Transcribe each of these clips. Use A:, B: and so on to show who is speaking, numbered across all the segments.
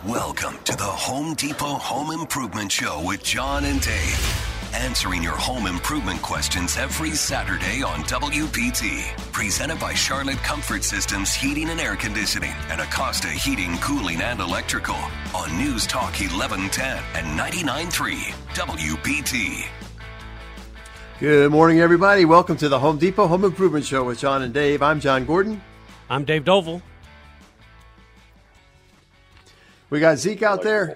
A: Welcome to the Home Depot Home Improvement Show with John and Dave. Answering your home improvement questions every Saturday on WPT. Presented by Charlotte Comfort Systems Heating and Air Conditioning and Acosta Heating, Cooling, and Electrical on News Talk 1110 and 99.3 WPT.
B: Good morning, everybody. Welcome to the Home Depot Home Improvement Show with John and Dave. I'm John Gordon.
C: I'm Dave Doval.
B: We got Zeke out there.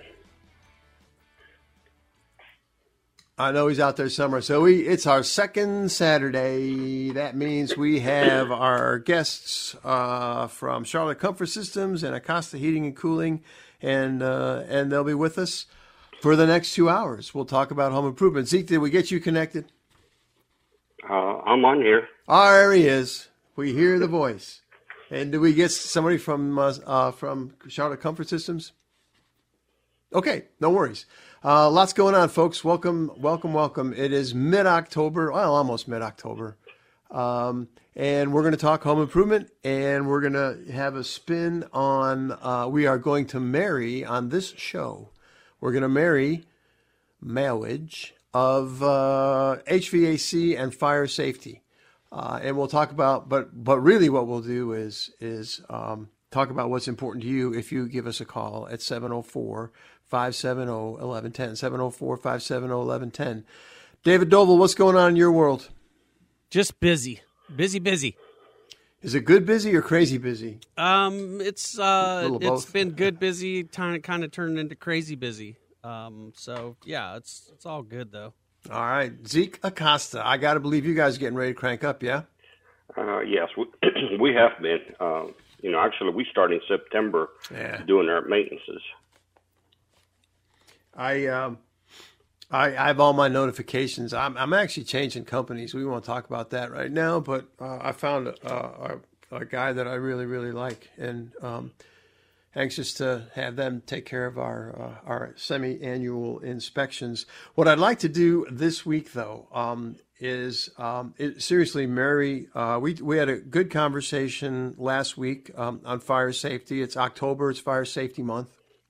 B: I know he's out there somewhere. So it's our second Saturday. That means we have our guests from Charlotte Comfort Systems and Acosta Heating and Cooling, and they'll be with us for the next 2 hours. We'll talk about home improvement. Zeke, did we get you connected?
D: I'm on here.
B: There he is. We hear the voice. And did we get somebody from Charlotte Comfort Systems? Okay, no worries. Lots going on, folks. Welcome. It is mid-October, well, almost mid-October. And we're going to talk home improvement, and we're going to have a spin on, we are going to marry, on this show, we're going to marry marriage of HVAC and fire safety. And we'll talk about, but really what we'll do is talk about what's important to you if you give us a call at 704-570-1110, 704-570-1110. David Doval, what's going on in your world?
C: Just busy. Busy.
B: Is it good busy or crazy busy?
C: It's been good busy, kind of turned into crazy busy. So yeah, it's all good though.
B: All right, Zeke Acosta, I got to believe you guys are getting ready to crank up, yeah?
D: Yes, we have been. Actually, we started in September doing our maintenances.
B: I have all my notifications. I'm actually changing companies. We won't talk about that right now, but I found a guy that I really, really like, and anxious to have them take care of our semi-annual inspections. What I'd like to do this week, though, is seriously, Mary, we had a good conversation last week on fire safety. It's October. It's Fire Safety Month.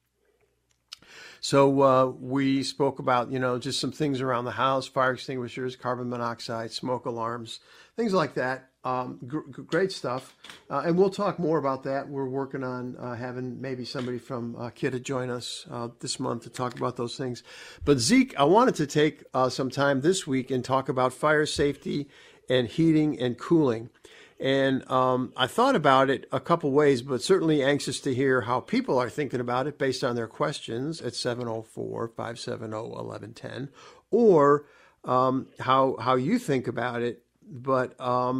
B: So we spoke about, just some things around the house, fire extinguishers, carbon monoxide, smoke alarms, things like that. Great stuff. And we'll talk more about that. We're working on having maybe somebody from Kidde join us this month to talk about those things. But Zeke, I wanted to take some time this week and talk about fire safety and heating and cooling. And I thought about it a couple ways, but certainly anxious to hear how people are thinking about it based on their questions at 704-570-1110, or how you think about it. But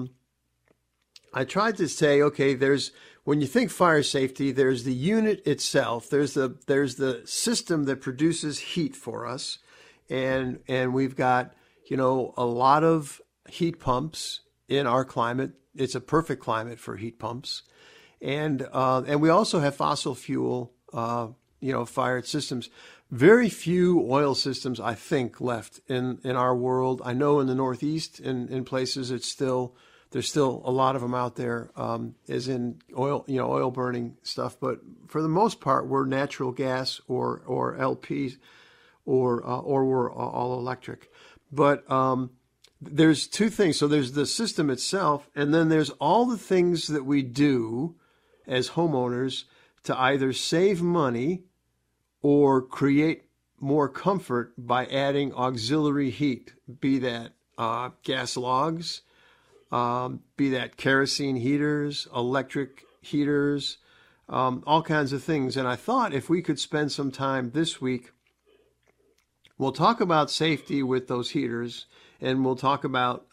B: I tried to say, okay, when you think fire safety, there's the unit itself, there's the system that produces heat for us, and we've got a lot of heat pumps in our climate. It's a perfect climate for heat pumps, and we also have fossil fuel, fired systems. Very few oil systems, I think, left in our world. I know in the Northeast, in places, there's still a lot of them out there, as in oil burning stuff. But for the most part, we're natural gas or LP, or we're all electric. But there's two things. So there's the system itself, and then there's all the things that we do as homeowners to either save money or create more comfort by adding auxiliary heat, be that gas logs, be that kerosene heaters, electric heaters, all kinds of things. And I thought if we could spend some time this week, we'll talk about safety with those heaters, and we'll talk about,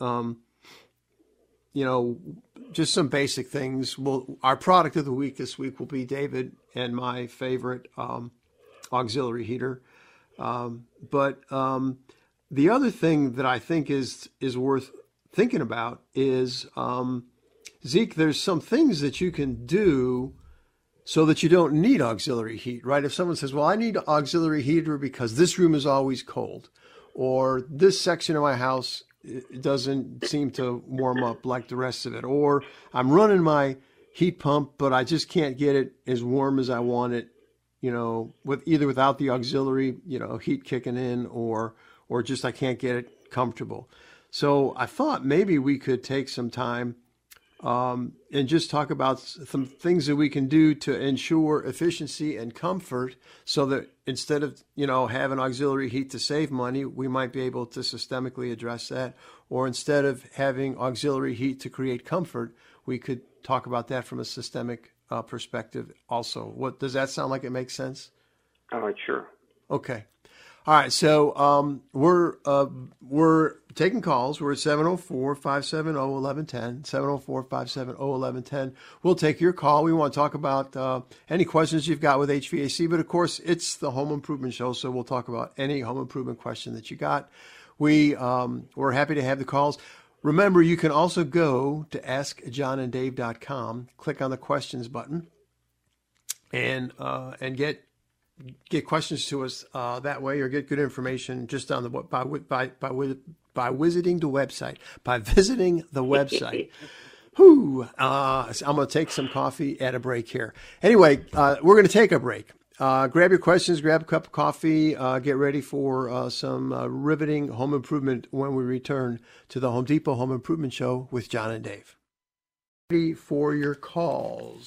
B: just some basic things. Our product of the week this week will be David and my favorite auxiliary heater. But the other thing that I think is worth thinking about is, Zeke, there's some things that you can do so that you don't need auxiliary heat, right? If someone says, well, I need auxiliary heater because this room is always cold, or this section of my house doesn't seem to warm up like the rest of it, or I'm running my heat pump, but I just can't get it as warm as I want it without the auxiliary, heat kicking in, or just I can't get it comfortable. So I thought maybe we could take some time and just talk about some things that we can do to ensure efficiency and comfort, so that instead of, having auxiliary heat to save money, we might be able to systemically address that. Or instead of having auxiliary heat to create comfort, we could talk about that from a systemic perspective also. What does that sound like? It makes sense?
D: Sure.
B: Okay. All right. So we're taking calls. We're at 704-570-1110, 704-570-1110. We'll take your call. We want to talk about any questions you've got with HVAC, but of course it's the Home Improvement Show, so we'll talk about any home improvement question that you got. We're happy to have the calls. Remember, you can also go to AskJohnandDave.com, click on the questions button, and get questions to us that way, or get good information just on the by visiting the website. By visiting the website. I'm going to take some coffee at a break here. Anyway, we're going to take a break. Grab your questions, grab a cup of coffee, get ready for some riveting home improvement when we return to the Home Depot Home Improvement Show with John and Dave. Ready for your calls,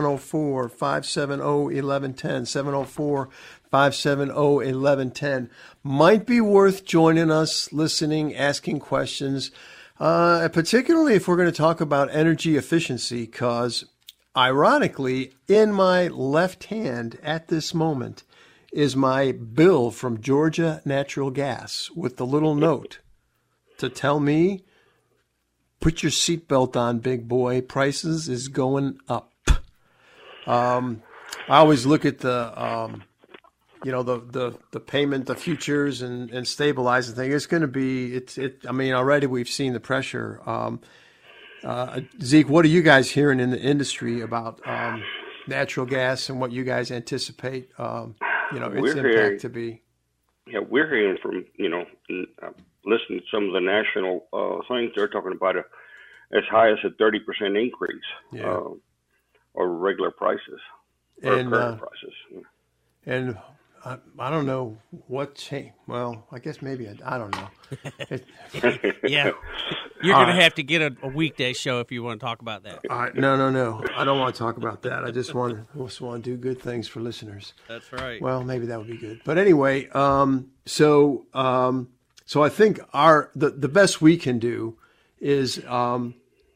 B: 704-570-1110, 704-570-1110. Might be worth joining us, listening, asking questions, particularly if we're going to talk about energy efficiency, because ironically, in my left hand at this moment is my bill from Georgia Natural Gas with the little note to tell me, put your seatbelt on, big boy. Prices is going up. I always look at the payment, the futures, and stabilize the thing. It's going to be, already we've seen the pressure. Zeke, what are you guys hearing in the industry about natural gas and what you guys anticipate, its impact to be?
D: Yeah, we're hearing from, listening to some of the national things. They're talking about as high as a 30% increase or regular prices or current prices.
B: And I don't know what changed. Well, I guess maybe I don't know.
C: Yeah. You're going to have to get a weekday show if you want to talk about that.
B: No. I don't want to talk about that. I just want to do good things for listeners.
C: That's right.
B: Well, maybe that would be good. But anyway, so I think the best we can do is on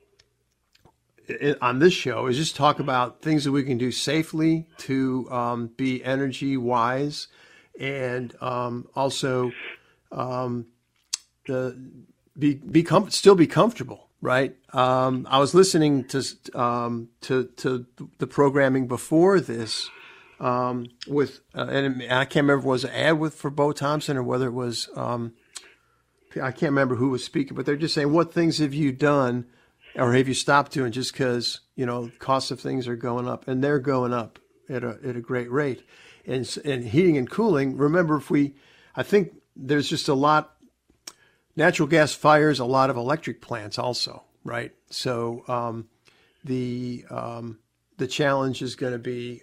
B: this show is just talk about things that we can do safely to be energy wise, and also still be comfortable, right? I was listening to the programming before this with and I can't remember if it was an ad for Bo Thompson or whether it was I can't remember who was speaking, but they're just saying, what things have you done or have you stopped doing just because costs of things are going up, and they're going up at a great rate. And heating and cooling, remember, I think there's just a lot. Natural gas fires a lot of electric plants also, right? So the challenge is going to be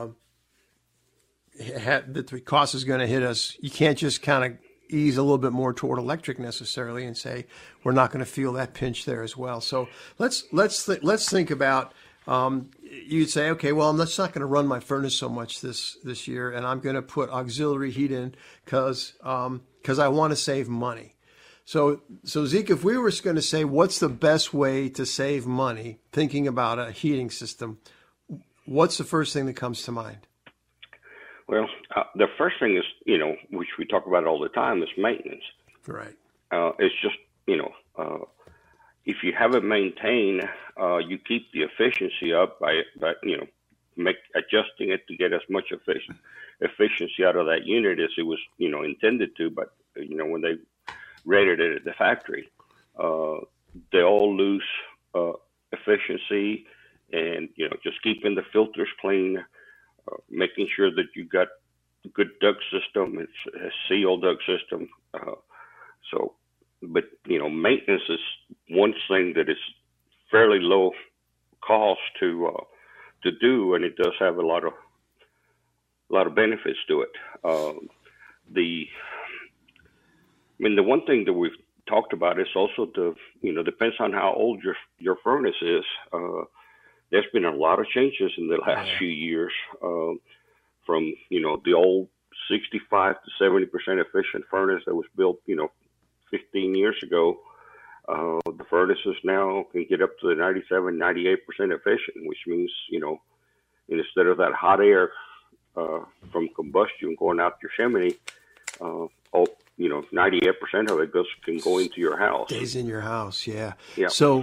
B: that the cost is going to hit us. You can't just kind of ease a little bit more toward electric necessarily and say we're not going to feel that pinch there as well. So let's think about. You'd say, okay, well, I'm just not going to run my furnace so much this year, and I'm going to put auxiliary heat in because I want to save money. So Zeke, if we were going to say what's the best way to save money, thinking about a heating system, what's the first thing that comes to mind?
D: Well, the first thing is, which we talk about all the time, is maintenance.
B: Right.
D: It's just, if you haven't maintained, you keep the efficiency up by adjusting it to get as much efficiency out of that unit as it was, intended to. But, when they rated it at the factory, they all lose efficiency, and, just keeping the filters clean, making sure that you got a good duct system, it's a sealed duct system. But maintenance is one thing that is fairly low cost to do, and it does have a lot of lot of benefits to it. The one thing that we've talked about is also depends on how old your furnace is. There's been a lot of changes in the last few years, from the old 65 to 70% efficient furnace that was built 15 years ago. The furnaces now can get up to the 97, 98% efficient, which means instead of that hot air from combustion going out your chimney, 98% of it can go into your house.
B: Stays in your house, yeah.
D: Yeah.
B: So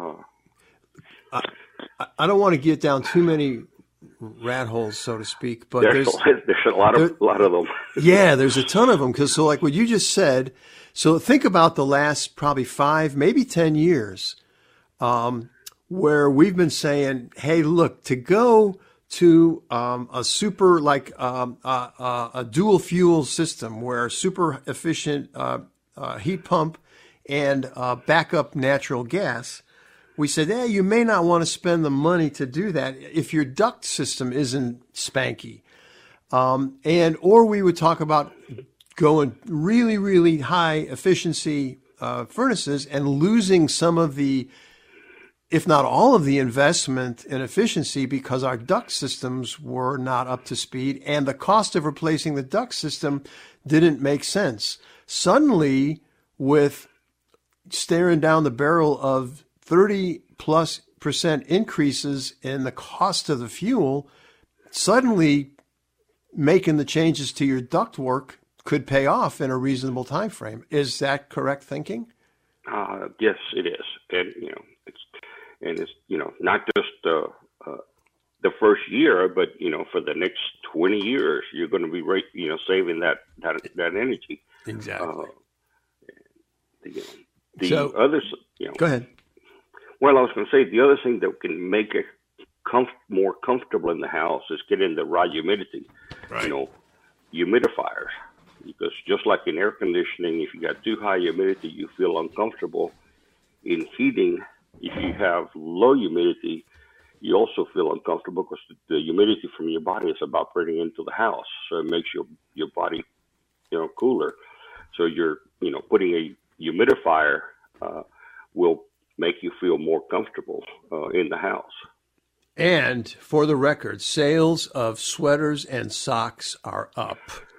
B: I don't want to get down too many rat holes, so to speak, but there's
D: a lot of them.
B: Yeah, there's a ton of them. Because like what you just said, so think about the last probably 5, maybe 10 years, where we've been saying, hey, look, to go to a super a dual fuel system where super efficient heat pump and backup natural gas. We said, you may not want to spend the money to do that if your duct system isn't spanky. Or we would talk about going really, really high efficiency furnaces and losing some of the, if not all of the investment in efficiency because our duct systems were not up to speed and the cost of replacing the duct system didn't make sense. Suddenly, with staring down the barrel of 30+% increases in the cost of the fuel, suddenly making the changes to your ductwork could pay off in a reasonable time frame. Is that correct thinking?
D: Yes, it is, and it's not just the first year, but for the next 20 years, you're going to be saving that energy.
B: Exactly.
D: Go
B: ahead.
D: Well, I was going to say the other thing that can make it more comfortable in the house is getting the right humidity.
B: Right.
D: Humidifiers, because just like in air conditioning, if you got too high humidity, you feel uncomfortable. In heating, if you have low humidity, you also feel uncomfortable because the humidity from your body is evaporating into the house, so it makes your body cooler. So you're putting a humidifier will make you feel more comfortable in the house.
B: And for the record, sales of sweaters and socks are up.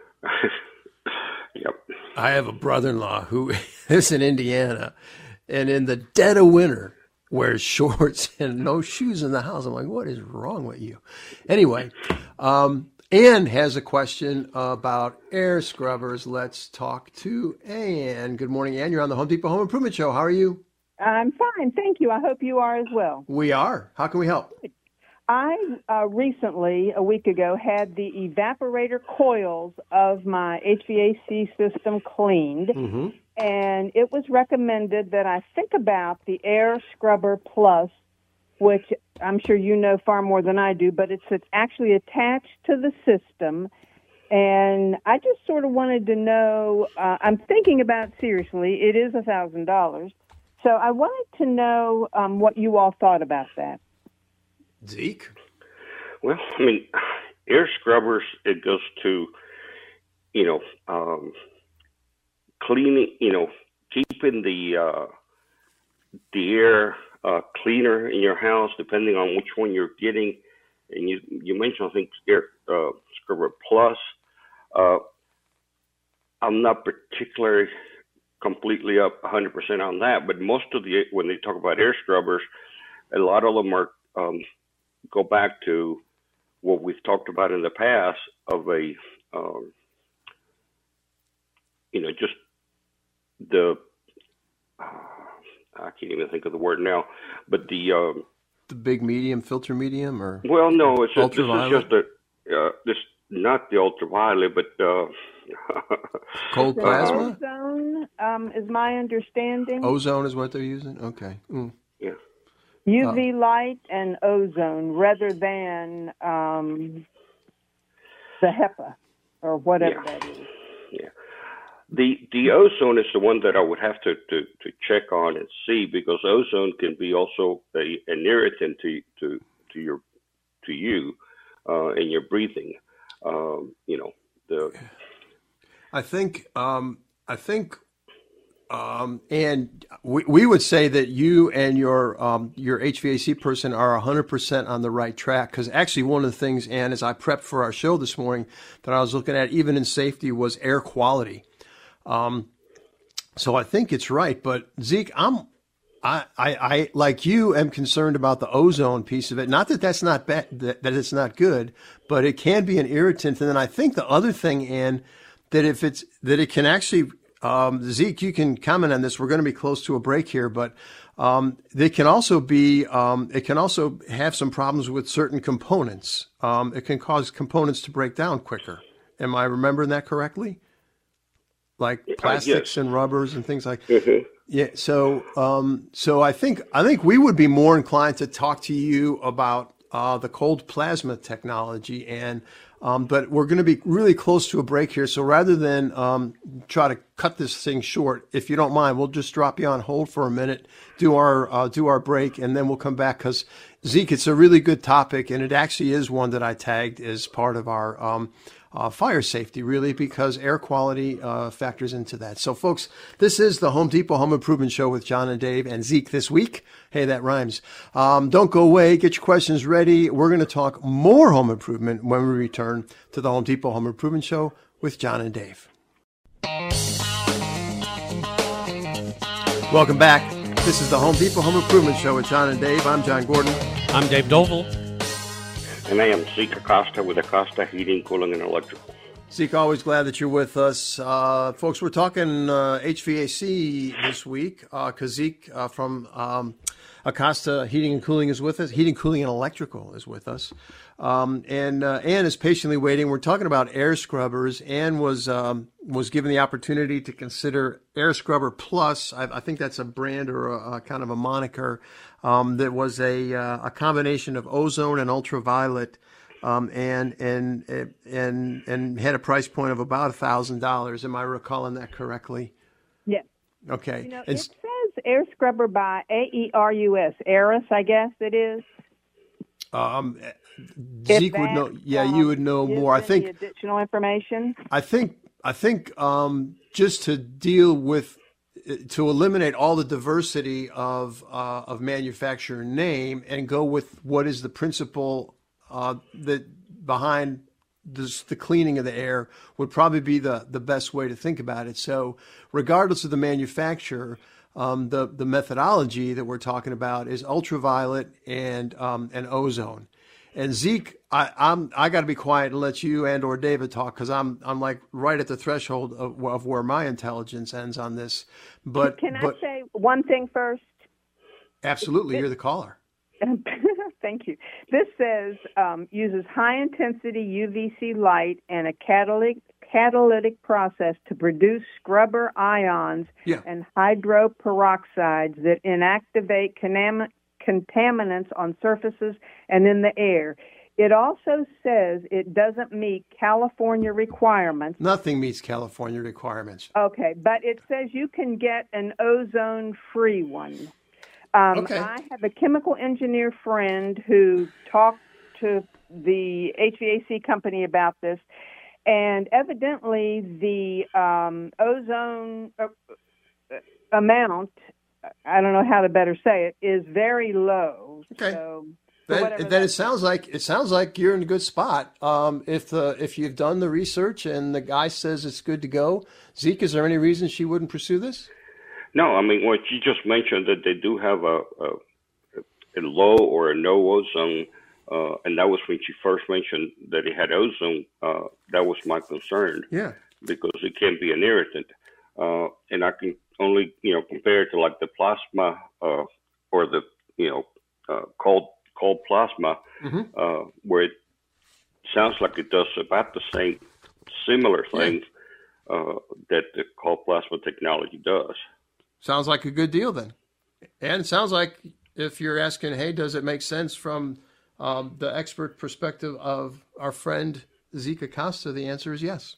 D: Yep.
B: I have a brother-in-law who lives in Indiana, and in the dead of winter wears shorts and no shoes in the house. I'm like, what is wrong with you? Anyway, Ann has a question about air scrubbers. Let's talk to Ann. Good morning, Ann. You're on the Home Depot Home Improvement Show. How are you?
E: I'm fine, thank you. I hope you are as well.
B: We are. How can we help?
E: I recently, a week ago, had the evaporator coils of my HVAC system cleaned, and it was recommended that I think about the Air Scrubber Plus, which I'm sure you know far more than I do, but it's actually attached to the system. And I just sort of wanted to know, I'm thinking about it seriously. It is $1,000. So I wanted to know what you all thought about that.
B: Zeke?
D: Well, air scrubbers, it goes to, cleaning, keeping the air cleaner in your house, depending on which one you're getting. And you mentioned, I think, Air Scrubber Plus. I'm not particularly completely up 100% on that, but most of when they talk about air scrubbers, a lot of them are go back to what we've talked about in the past of a just the I can't even think of the word now, but the
B: big medium, filter medium, or
D: no, it's
B: ultraviolet?
D: This not the ultraviolet, but
B: cold plasma.
E: Ozone is my understanding.
B: Ozone is what they're using. Okay.
D: Yeah.
E: UV light and ozone, rather than the HEPA or whatever that is.
D: Yeah. The ozone is the one that I would have to check on and see, because ozone can be also an irritant to you in your breathing.
B: And we would say that you and your HVAC person are 100% on the right track, because actually one of the things, and as I prepped for our show this morning, that I was looking at, even in safety, was air quality. So I think it's right. But Zeke, I like you am concerned about the ozone piece of it. Not that that's not bad, that it's not good, but it can be an irritant. And then I think the other thing, Ann, that it can actually, Zeke, you can comment on this. We're going to be close to a break here, but they can also be, it can also have some problems with certain components. It can cause components to break down quicker. Am I remembering that correctly? Like plastics and rubbers and things like.
D: Mm-hmm.
B: Yeah. So I think we would be more inclined to talk to you about the cold plasma technology, and but we're going to be really close to a break here. So rather than try to cut this thing short, if you don't mind, we'll just drop you on hold for a minute, do our break, and then we'll come back, because Zeke, it's a really good topic, and it actually is one that I tagged as part of our fire safety, really, because air quality factors into that. So, folks, this is the Home Depot Home Improvement Show with John and Dave and Zeke this week. Hey, that rhymes. Don't go away. Get your questions ready. We're going to talk more home improvement when we return to the Home Depot Home Improvement Show with John and Dave. Welcome back. This is the Home Depot Home Improvement Show with John and Dave. I'm John Gordon.
C: I'm Dave Doval.
D: And I am Zeke Acosta with Acosta Heating, Cooling, and Electrical.
B: Zeke, always glad that you're with us. Folks, we're talking HVAC this week, because Zeke from Acosta Heating and Cooling is with us. Heating, Cooling, and Electrical is with us. And Ann is patiently waiting. We're talking about air scrubbers. Ann was given the opportunity to consider Air Scrubber Plus. I think that's a brand or a kind of a moniker. That was a combination of ozone and ultraviolet, and had a price point of about $1,000. Am I recalling that correctly?
E: Yes.
B: Okay.
E: It says Air Scrubber by AERUS. Aeris, I guess it is.
B: Zeke would know. Yeah, you would know more. I think
E: additional information.
B: I think just to deal with, to eliminate all the diversity of manufacturer name and go with what is the principle that behind the cleaning of the air would probably be the best way to think about it. So regardless of the manufacturer, the methodology that we're talking about is ultraviolet and ozone. And Zeke, I got to be quiet and let you and or David talk, because I'm like right at the threshold of where my intelligence ends on this. But
E: can I say one thing first?
B: Absolutely, you're the caller.
E: Thank you. This says uses high intensity UVC light and a catalytic process to produce scrubber ions and hydroperoxides that inactivate contaminants on surfaces and in the air. It also says it doesn't meet California requirements.
B: Nothing meets California requirements.
E: Okay, but it says you can get an ozone-free one.
B: Okay.
E: I have a chemical engineer friend who talked to the HVAC company about this, and evidently the ozone amount, I don't know how to better say it, is very low.
B: Okay.
E: So
B: then it sounds like you're in a good spot. If you've done the research and the guy says it's good to go, Zeke, is there any reason she wouldn't pursue this?
D: No, I mean, what you just mentioned, that they do have a low or a no ozone, and that was when she first mentioned that it had ozone. That was my concern.
B: Yeah. Because
D: it can be an irritant, and I can only compare it to like the plasma or the cold plasma, where it sounds like it does about the same similar things that the cold plasma technology does.
B: Sounds like a good deal then. And it sounds like, if you're asking, hey, does it make sense from the expert perspective of our friend Zeke Acosta, the answer is yes.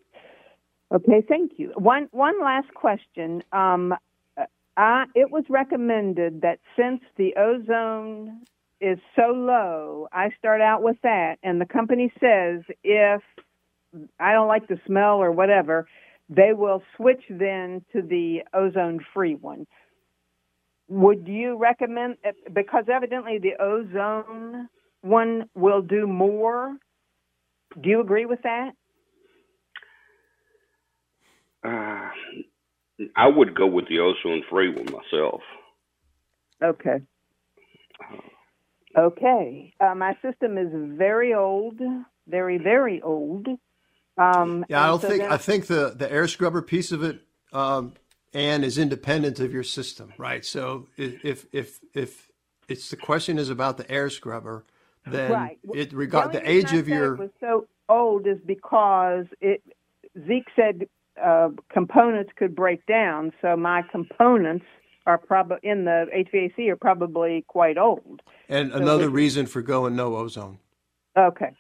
E: Okay, thank you. One last question. It was recommended that since the ozone is so low, I start out with that, and the company says if I don't like the smell or whatever, they will switch then to the ozone-free one. Would you recommend, because evidently the ozone one will do more? Do you agree with that?
D: I would go with the ozone-free one myself.
E: Okay. Okay. My system is very old, very, very old.
B: I think the air scrubber piece of it, Ann, is independent of your system, right? So if it's the question is about the air scrubber, then
E: right.
B: The age of your
E: it was so old is because Zeke said components could break down, so my components are probably in the HVAC are probably quite old.
B: And another reason for going no ozone.
E: Okay.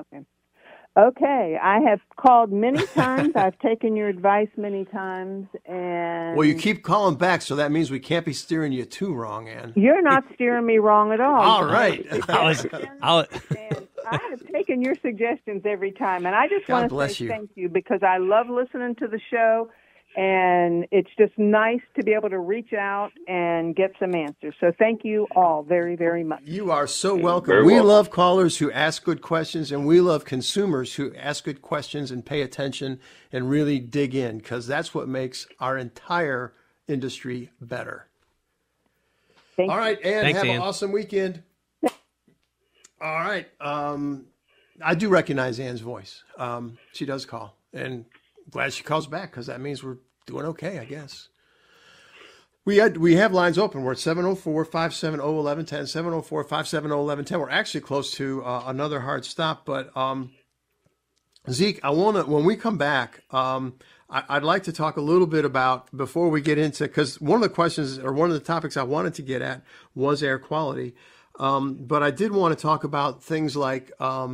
E: I have called many times. I've taken your advice many times, and
B: well, you keep calling back, so that means we can't be steering you too wrong, Ann.
E: You're not steering me wrong at all.
B: All right.
E: And I have taken your suggestions every time, and I just want to say thank you because I love listening to the show, and it's just nice to be able to reach out and get some answers. So thank you all very, very much.
B: You are so welcome. We love callers who ask good questions, and we love consumers who ask good questions and pay attention and really dig in, because that's what makes our entire industry better.
E: Thank
B: all right, Ann,
C: Thanks,
B: have
C: Ann.
B: an awesome weekend. All right. I do recognize Ann's voice. She does call, and glad she calls back because that means we're doing okay, I guess. We have lines open. We're at 704-570-1110, 704-570-1110. We're actually close to another hard stop, but Zeke, when we come back, I'd like to talk a little bit about, before we get into, because one of the questions or one of the topics I wanted to get at was air quality. But I did want to talk about things like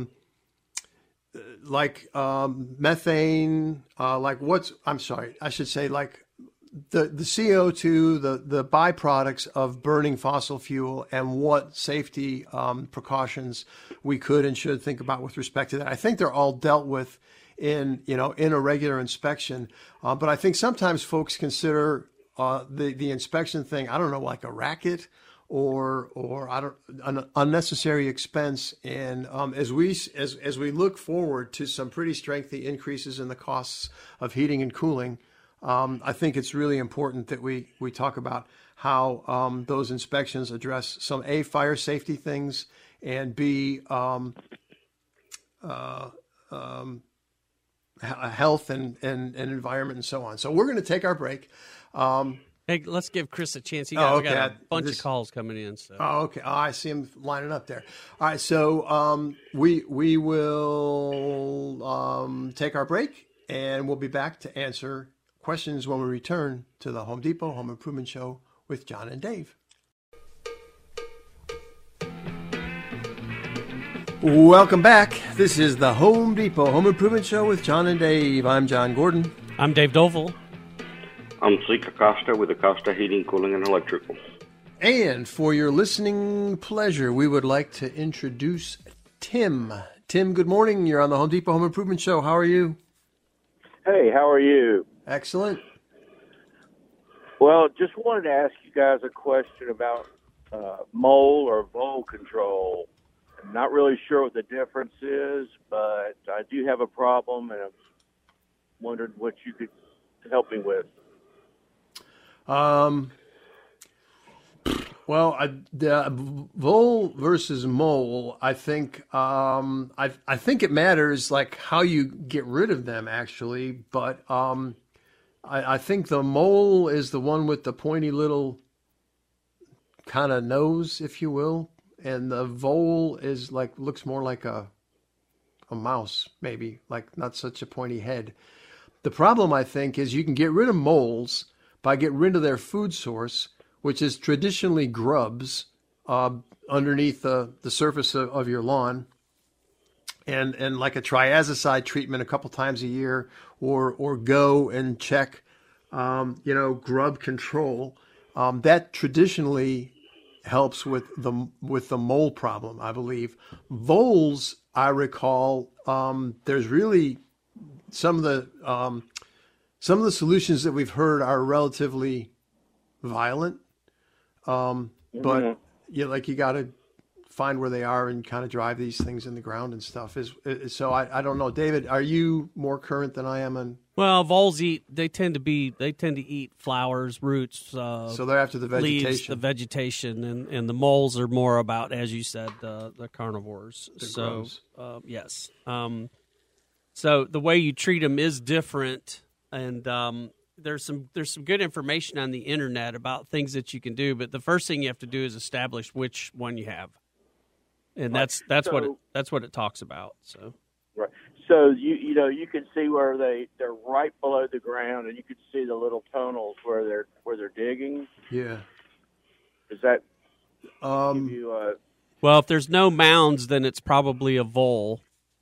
B: methane, like the CO2, the byproducts of burning fossil fuel, and what safety precautions we could and should think about with respect to that. I think they're all dealt with in a regular inspection. But I think sometimes folks consider the inspection thing, I don't know, like a racket or an unnecessary expense. And as we look forward to some pretty strengthy increases in the costs of heating and cooling, I think it's really important that we talk about how those inspections address some A, fire safety things, and B, health and environment and so on. So we're going to take our break.
C: Hey, let's give Chris a chance. We
B: okay.
C: got a bunch of calls coming in. So.
B: Oh, okay. Oh, I see him lining up there. All right. So we will take our break, and we'll be back to answer questions when we return to the Home Depot Home Improvement Show with John and Dave. Welcome back. This is the Home Depot Home Improvement Show with John and Dave. I'm John Gordon.
C: I'm Dave Doval.
D: I'm Zeke Acosta with Acosta Heating, Cooling, and Electrical.
B: And for your listening pleasure, we would like to introduce Tim. Tim, good morning. You're on the Home Depot Home Improvement Show. How are you?
F: Hey, how are you?
B: Excellent.
F: Well, just wanted to ask you guys a question about mole or vole control. I'm not really sure what the difference is, but I do have a problem, and I'm wondering what you could help me with.
B: Well, the vole versus mole, I think I think it matters like how you get rid of them actually, but I think the mole is the one with the pointy little kind of nose, if you will, and the vole is looks more like a mouse, maybe, like not such a pointy head. The problem, I think, is you can get rid of moles by getting rid of their food source, which is traditionally grubs underneath the surface of your lawn, and like a triazicide treatment a couple times a year, or go and check, grub control. That traditionally helps with the mole problem, I believe. Voles, I recall, there's really some of the solutions that we've heard are relatively violent, but you got to find where they are and kind of drive these things in the ground and stuff. So I don't know, David. Are you more current than I am on?
C: Well, voles they tend to eat flowers, roots.
B: So they're after the vegetation.
C: Leaves, the vegetation, and the moles are more about, as you said, the carnivores. Yes. So the way you treat them is different, and there's some good information on the internet about things that you can do. But the first thing you have to do is establish which one you have, and that's what it talks about. So.
F: Right. So you can see where they're right below the ground, and you can see the little tunnels where they're digging.
B: Yeah.
F: Does that give you
C: Well, if there's no mounds, then it's probably a vole.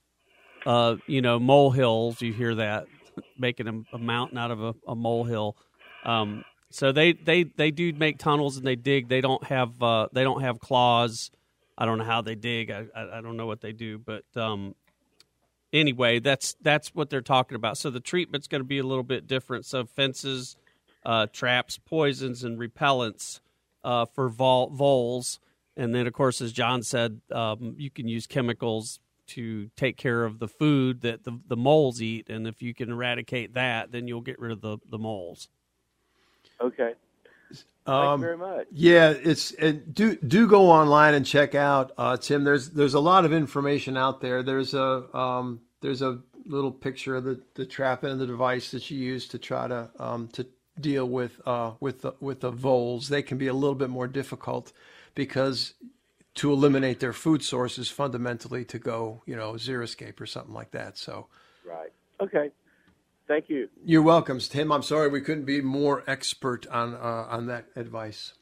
C: Molehills, you hear that, making a mountain out of a molehill. So they do make tunnels and they dig. They don't have claws. I don't know how they dig. I don't know what they do, but anyway, that's what they're talking about. So the treatment's going to be a little bit different. So fences, traps, poisons, and repellents for voles. And then, of course, as John said, you can use chemicals to take care of the food that the moles eat. And if you can eradicate that, then you'll get rid of the moles.
F: Okay. Thank you very much.
B: Yeah, do go online and check out Tim. There's a lot of information out there. There's a little picture of the trap and the device that you use to try to deal with the voles. They can be a little bit more difficult because to eliminate their food source is fundamentally to go xeriscape or something like that. So.
F: Right. Okay. Thank you.
B: You're welcome, Tim. I'm sorry we couldn't be more expert on that advice.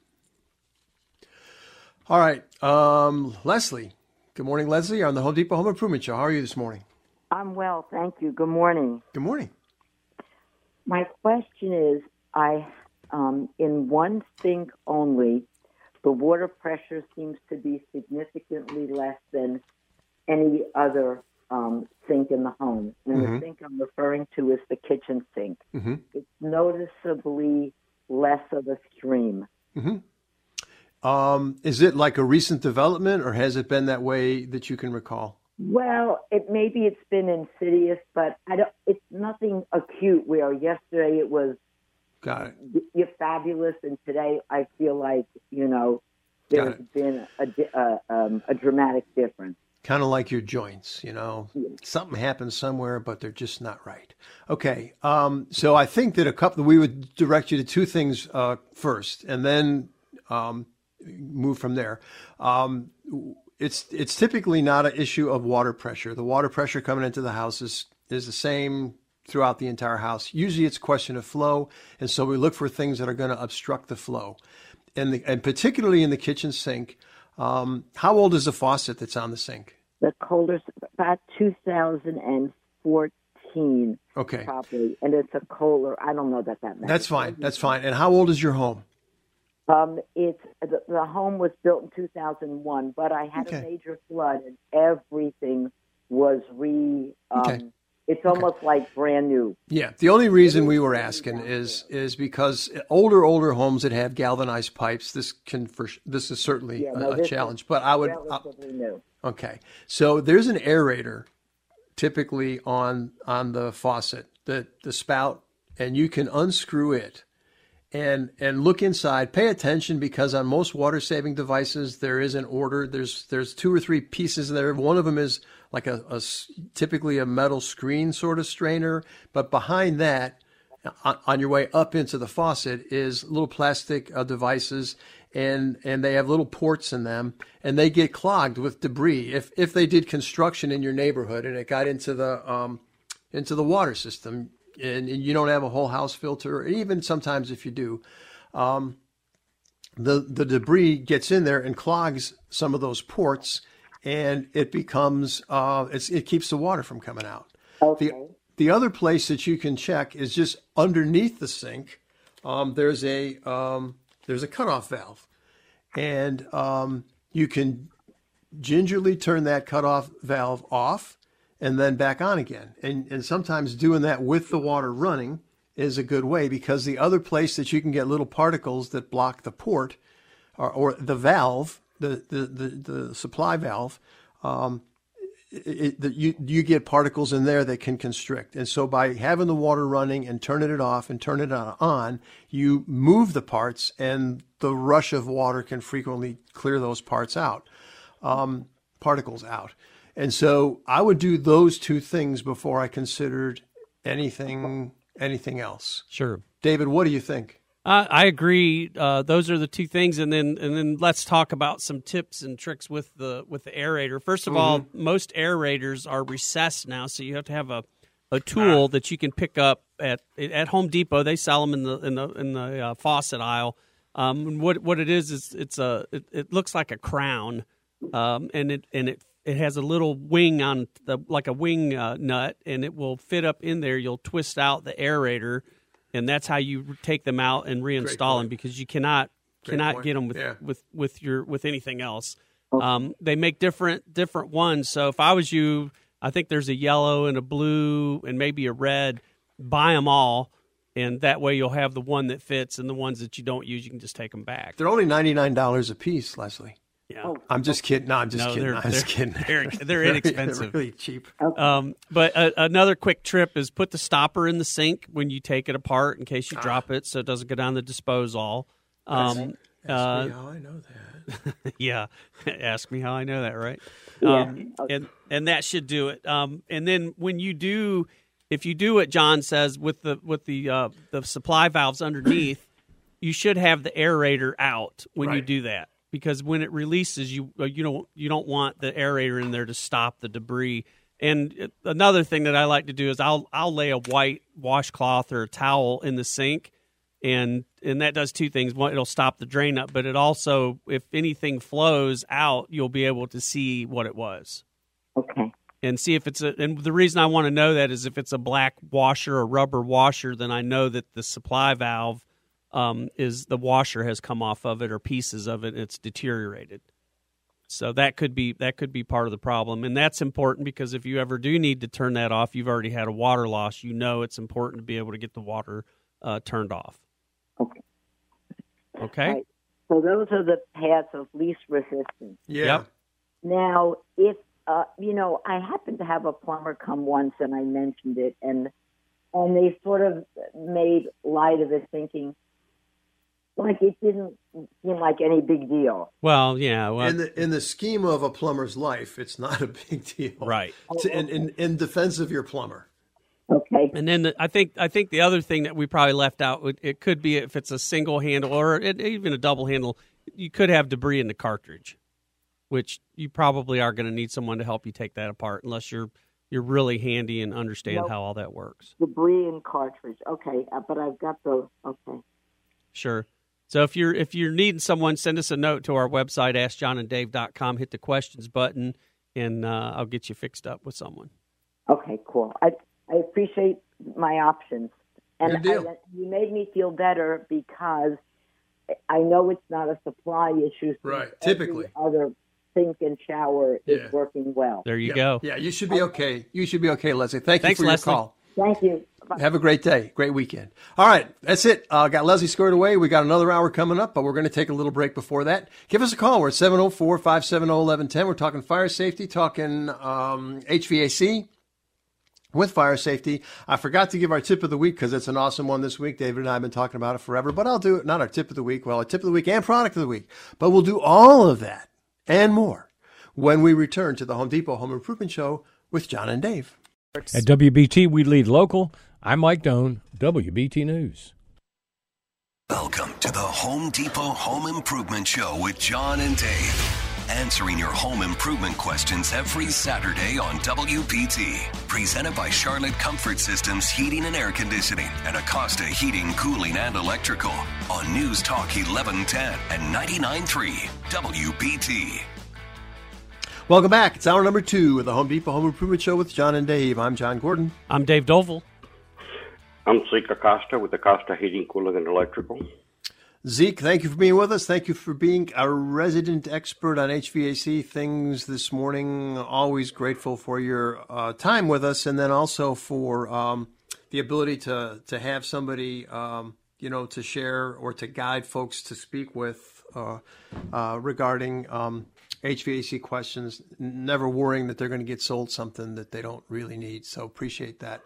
B: All right, Leslie. Good morning, Leslie. You're on the Home Depot Home Improvement Show. How are you this morning?
G: I'm well, thank you. Good morning.
B: Good morning.
G: My question is, in one sink only, the water pressure seems to be significantly less than any other sink in the home. And the sink I'm referring to is the kitchen sink. Mm-hmm. It's noticeably less of a stream.
B: Mm-hmm. Is it like a recent development, or has it been that way that you can recall?
G: Well, maybe it's been insidious, but it's nothing acute. Where yesterday it was you're fabulous, and today I feel like there's been a dramatic difference.
B: Kind of like your joints, something happens somewhere, but they're just not right. Okay. So I think that we would direct you to two things first, and then move from there. It's typically not an issue of water pressure. The water pressure coming into the house is the same throughout the entire house. Usually it's a question of flow, and so we look for things that are going to obstruct the flow. And particularly in the kitchen sink, how old is the faucet that's on the sink?
G: The Kohler's about 2014.
B: Okay.
G: Probably, and it's a Kohler. I don't know that matters.
B: That's fine. That's fine. And how old is your home?
G: It's the home was built in 2001, but I had a major flood and everything was It's almost like brand new. Yeah.
B: The only reason we were asking is because older homes that have galvanized pipes, this is certainly a challenge. But I would.
G: Relatively new.
B: Okay. So there's an aerator typically on the faucet, the spout, and you can unscrew it and look inside. Pay attention, because on most water saving devices there is an order. There's 2 or 3 pieces in there. One of them is like typically a metal screen sort of strainer, but behind that, on your way up into the faucet, is little plastic devices, and they have little ports in them, and they get clogged with debris. If they did construction in your neighborhood and it got into the water system, and you don't have a whole house filter, or even sometimes if you do, the debris gets in there and clogs some of those ports, and it becomes it keeps the water from coming out.
G: Okay.
B: The other place that you can check is just underneath the sink. There's a cutoff valve, and you can gingerly turn that cutoff valve off and then back on again. And sometimes doing that with the water running is a good way, because the other place that you can get little particles that block the port or the valve, the supply valve, you get particles in there that can constrict. And so by having the water running and turning it off and turning it on, you move the parts, and the rush of water can frequently clear those parts out, particles out. And so I would do those two things before I considered anything else.
C: Sure.
B: David, what do you think?
C: I agree. Those are the two things, and then let's talk about some tips and tricks with the aerator. First of all, most aerators are recessed now, so you have to have a tool that you can pick up at Home Depot. They sell them in the faucet aisle. What it is it looks like a crown, and it has a little wing on like a wing nut, and it will fit up in there. You'll twist out the aerator. And that's how you take them out and reinstall them, because you cannot get them with anything else. They make different ones. So if I was you, I think there's a yellow and a blue and maybe a red. Buy them all, and that way you'll have the one that fits, and the ones that you don't use, you can just take them back.
B: They're only $99 a piece, Leslie.
C: Yeah.
B: I'm just kidding. No, I'm just kidding. I'm just kidding.
C: They're inexpensive.
B: They're really cheap.
C: But another quick trip is put the stopper in the sink when you take it apart in case you drop it, so it doesn't go down the disposal.
B: Ask me how I know that.
C: Yeah. Ask me how I know that, right?
G: Yeah.
C: And that should do it. And then when you do, if you do what John says with the supply valves underneath, you should have the aerator out when you do that. Because when it releases, you don't want the aerator in there to stop the debris. And another thing that I like to do is I'll lay a white washcloth or a towel in the sink, and that does two things. One, it'll stop the drain up, but it also, if anything flows out, you'll be able to see what it was.
G: Okay.
C: And see if and the reason I want to know that is if it's a black washer or rubber washer, then I know that the supply valve is the washer has come off of it, or pieces of it, and it's deteriorated. So that could be part of the problem, and that's important because if you ever do need to turn that off, you've already had a water loss. You know it's important to be able to get the water turned off.
G: Okay.
C: Okay.
G: Right. So those are the paths of least resistance.
B: Yeah.
C: Yep.
G: Now, if I happened to have a plumber come once, and I mentioned it, and they sort of made light of it, thinking, like it didn't seem like any big deal.
C: Well, yeah. Well,
B: in the scheme of a plumber's life, it's not a big deal.
C: Right.
B: In defense of your plumber.
G: Okay.
C: And then I think the other thing that we probably left out, it could be if it's a single handle or even a double handle, you could have debris in the cartridge, which you probably are going to need someone to help you take that apart unless you're really handy and understand how all that works.
G: Debris in cartridge. Okay, but I've got those. Okay.
C: Sure. So if you're needing someone, send us a note to our website, AskJohnandDave.com. Hit the questions button, and I'll get you fixed up with someone.
G: Okay, cool. I appreciate my options. And
B: Good deal.
G: You made me feel better because I know it's not a supply issue.
B: Right, typically.
G: Other sink and shower is working well.
C: There you go.
B: Yeah, you should be okay. You should be okay, Leslie. Thanks you for
C: Leslie.
B: your call.
G: Thank you. Bye.
B: Have a great day. Great weekend. All right. That's it. Got Leslie squared away. We got another hour coming up, but we're going to take a little break before that. Give us a call. We're at 704-570-1110. We're talking fire safety, talking HVAC with fire safety. I forgot to give our tip of the week because it's an awesome one this week. David and I have been talking about it forever, but I'll do it. Not our tip of the week. Well, our tip of the week and product of the week. But we'll do all of that and more when we return to the Home Depot Home Improvement Show with John and Dave.
H: At WBT, we lead local. I'm Mike Doan, WBT News.
A: Welcome to the Home Depot Home Improvement Show with John and Dave. Answering your home improvement questions every Saturday on WPT. Presented by Charlotte Comfort Systems Heating and Air Conditioning and Acosta Heating, Cooling, and Electrical on News Talk 1110 and 99.3 WPT.
B: Welcome back. It's hour number 2 of the Home Depot Home Improvement Show with John and Dave. I'm John Gordon.
C: I'm Dave Doval.
D: I'm Zeke Acosta with Acosta Heating, Cooling, and Electrical.
B: Zeke, thank you for being with us. Thank you for being our resident expert on HVAC things this morning. Always grateful for your time with us, and then also for the ability to have somebody, to share or to guide folks to speak with regarding HVAC questions, never worrying that they're going to get sold something that they don't really need. So appreciate that.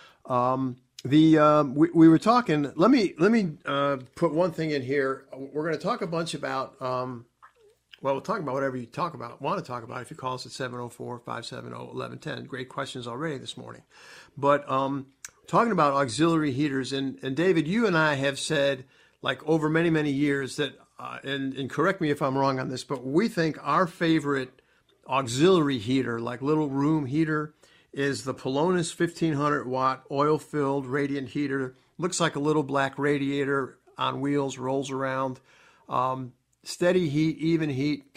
B: We were talking. Let me put one thing in here. We're going to talk a bunch about. We'll talk about whatever you want to talk about. If you call us at 704-570-1110. Great questions already this morning. But talking about auxiliary heaters, and David, you and I have said, like, over many, many years that, and correct me if I'm wrong on this, but we think our favorite auxiliary heater, like little room heater, is the Pelonis 1500 watt oil filled radiant heater. Looks like a little black radiator on wheels, rolls around. Steady heat, even heat,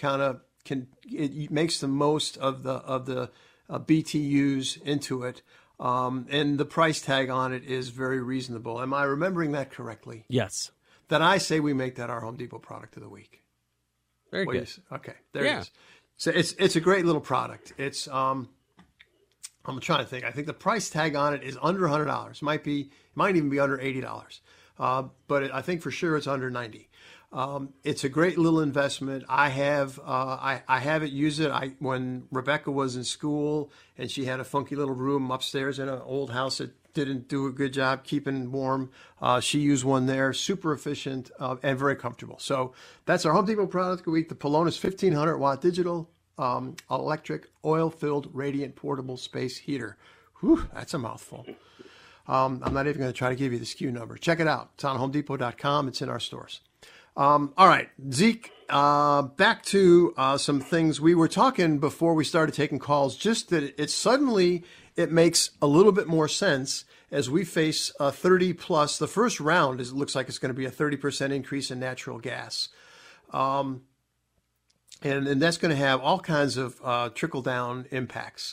B: it makes the most of the BTUs into it. And the price tag on it is very reasonable. Am I remembering that correctly?
C: Yes.
B: Then I say we make that our Home Depot product of the week.
C: Very good.
B: Okay, there it is. So it's a great little product. It's I'm trying to think. I think the price tag on it is under $100. Might even be under $80. But I think for sure it's under $90. It's a great little investment. I have it, use it. When Rebecca was in school and she had a funky little room upstairs in an old house that didn't do a good job keeping warm, she used one there. Super efficient and very comfortable. So that's our Home Depot product of the week, the Pelonis 1500 watt digital electric oil-filled radiant portable space heater. Whew, that's a mouthful. I'm not even going to try to give you the SKU number. Check it out. It's on HomeDepot.com. It's in our stores. All right, Zeke, back to some things we were talking before we started taking calls, just that it makes a little bit more sense as we face 30 plus. The first round it looks like it's going to be a 30% increase in natural gas. And that's going to have all kinds of trickle-down impacts.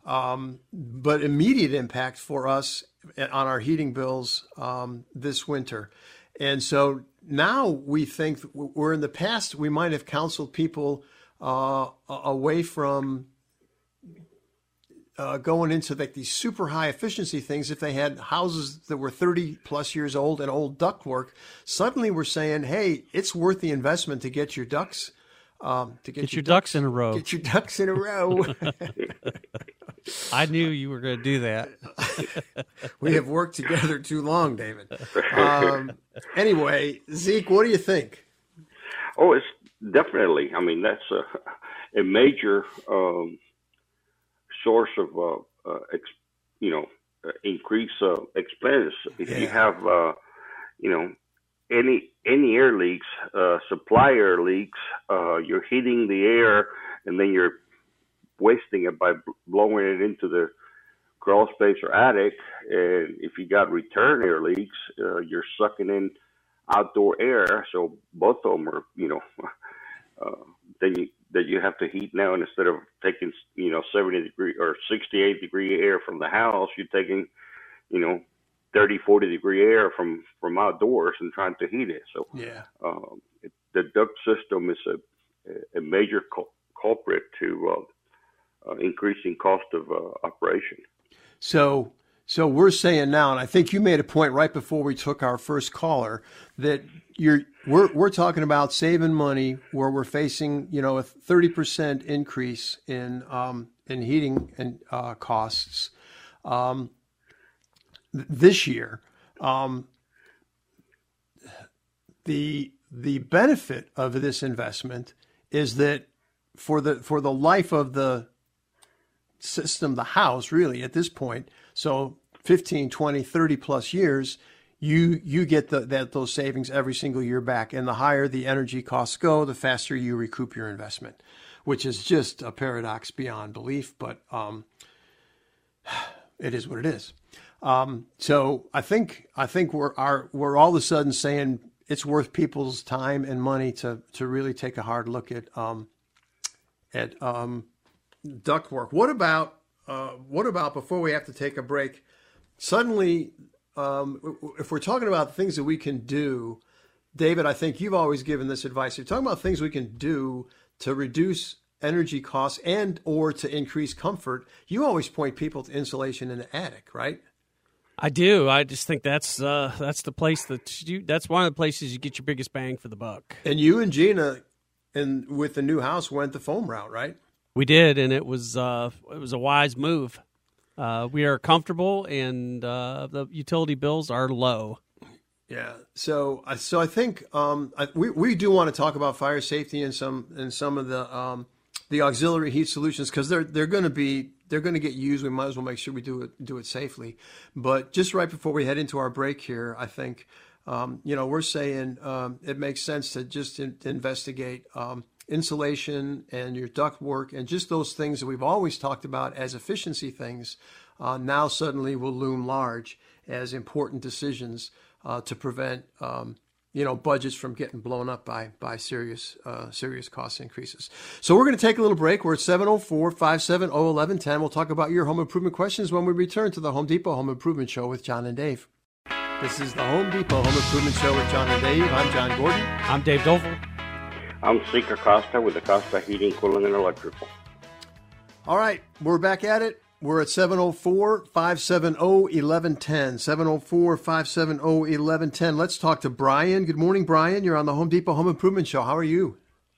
B: But immediate impact for us on our heating bills this winter. And so now we think, where in the past we might have counseled people away from going into like these super high efficiency things if they had houses that were 30 plus years old and old ductwork. Suddenly we're saying, hey, it's worth the investment to get your ducks
C: get your ducks in a row.
B: Get your ducks in a row.
C: I knew you were going to do that.
B: We have worked together too long, David. Anyway, Zeke, what do you think?
D: Oh, it's definitely. I mean, that's a major source of increased expense. If you have any air leaks, supply air leaks, you're heating the air and then you're wasting it by blowing it into the crawl space or attic. And if you got return air leaks, you're sucking in outdoor air. So both of them are, that you have to heat now, and instead of taking, 70 degree or 68 degree air from the house, you're taking, 30, 40 degree air from outdoors and trying to heat it. So the duct system is a major culprit to increasing cost of operation.
B: So we're saying now, and I think you made a point right before we took our first caller, that we're talking about saving money where we're facing a 30% increase in heating and costs this year. The benefit of this investment is that for the life of the system, the house, really, at this point, so 15, 20, 30 plus years, you get those savings every single year back. And the higher the energy costs go, the faster you recoup your investment, which is just a paradox beyond belief, but it is what it is. So I think we're all of a sudden saying it's worth people's time and money to really take a hard look at ductwork. What about before we have to take a break? Suddenly, if we're talking about things that we can do David, I think you've always given this advice. You're talking about things we can do to reduce energy costs and or to increase comfort. You always point people to insulation in the attic, right?
C: I do. I just think that's the place that's one of the places you get your biggest bang for the buck.
B: And you and Gina, and with the new house, went the foam route, right?
C: We did, and it was a wise move. We are comfortable, and the utility bills are low.
B: Yeah. So I think we do want to talk about fire safety and some of the auxiliary heat solutions, because they're going to get used. We might as well make sure we do it safely. But just right before we head into our break here, I think we're saying it makes sense to just investigate insulation and your duct work, and just those things that we've always talked about as efficiency things now suddenly will loom large as important decisions to prevent budgets from getting blown up by serious cost increases. So we're going to take a little break. We're at 704-570-1110. We'll talk about your home improvement questions when we return to the Home Depot Home Improvement Show with John and Dave. This is the Home Depot Home Improvement Show with John and Dave. I'm John Gordon.
C: I'm Dave Dover.
D: I'm Zeke Acosta with Acosta Heating, Cooling, and Electrical.
B: All right, we're back at it. We're at 704-570-1110. 704-570-1110. Let's talk to Brian. Good morning, Brian. You're on the Home Depot Home Improvement Show. How are you?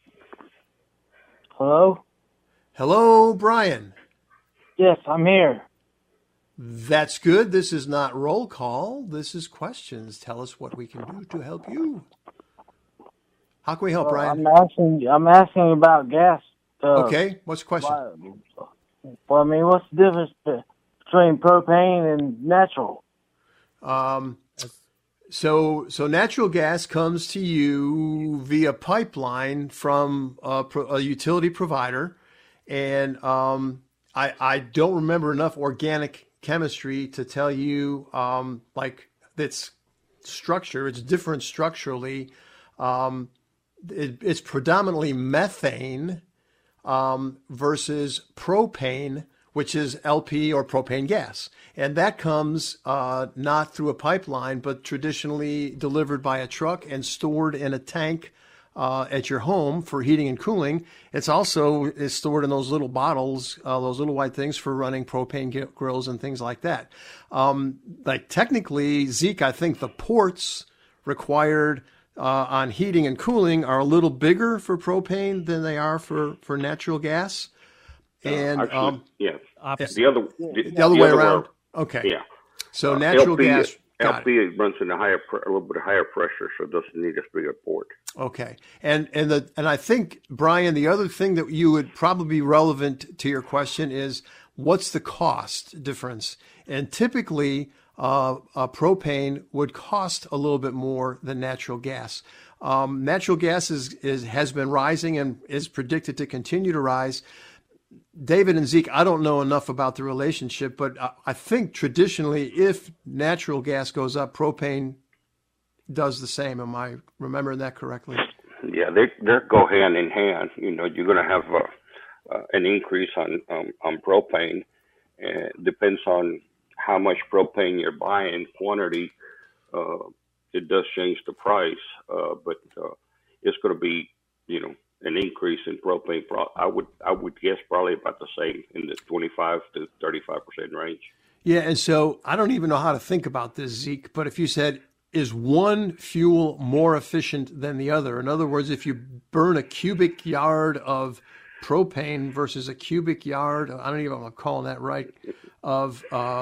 I: Hello?
B: Hello, Brian.
I: Yes, I'm here.
B: That's good. This is not roll call. This is questions. Tell us what we can do to help you. How can we help, Brian?
I: I'm asking about gas.
B: Okay. What's the question?
I: Well, I mean, what's the difference between propane and natural?
B: So natural gas comes to you via pipeline from a utility provider, and I don't remember enough organic chemistry to tell you like its structure. It's different structurally. It's predominantly methane versus propane, which is LP or propane gas. And that comes not through a pipeline, but traditionally delivered by a truck and stored in a tank at your home for heating and cooling. It's also stored in those little bottles, those little white things for running propane grills and things like that. Like technically, Zeke, I think the ports required on heating and cooling are a little bigger for propane than they are for natural gas. And
D: actually, yeah,
C: opposite.
B: the other way around. Okay.
D: Yeah.
B: So natural gas.
D: LP runs in a little bit higher pressure, so it doesn't need as big a port.
B: Okay. And I think, Brian, the other thing that you would probably be relevant to your question is what's the cost difference? And typically, propane would cost a little bit more than natural gas. Natural gas has been rising and is predicted to continue to rise. David and Zeke, I don't know enough about the relationship, but I think traditionally, if natural gas goes up, propane does the same. Am I remembering that correctly?
D: Yeah, they go hand in hand. You're going to have an increase on propane. It depends on how much propane you're buying, quantity. It does change the price, but it's going to be, an increase in propane. I would guess probably about the same, in the 25 to 35% range.
B: Yeah, and so I don't even know how to think about this, Zeke, but if you said, is one fuel more efficient than the other? In other words, if you burn a cubic yard of propane versus a cubic yard, I don't even know if I'm calling that right, of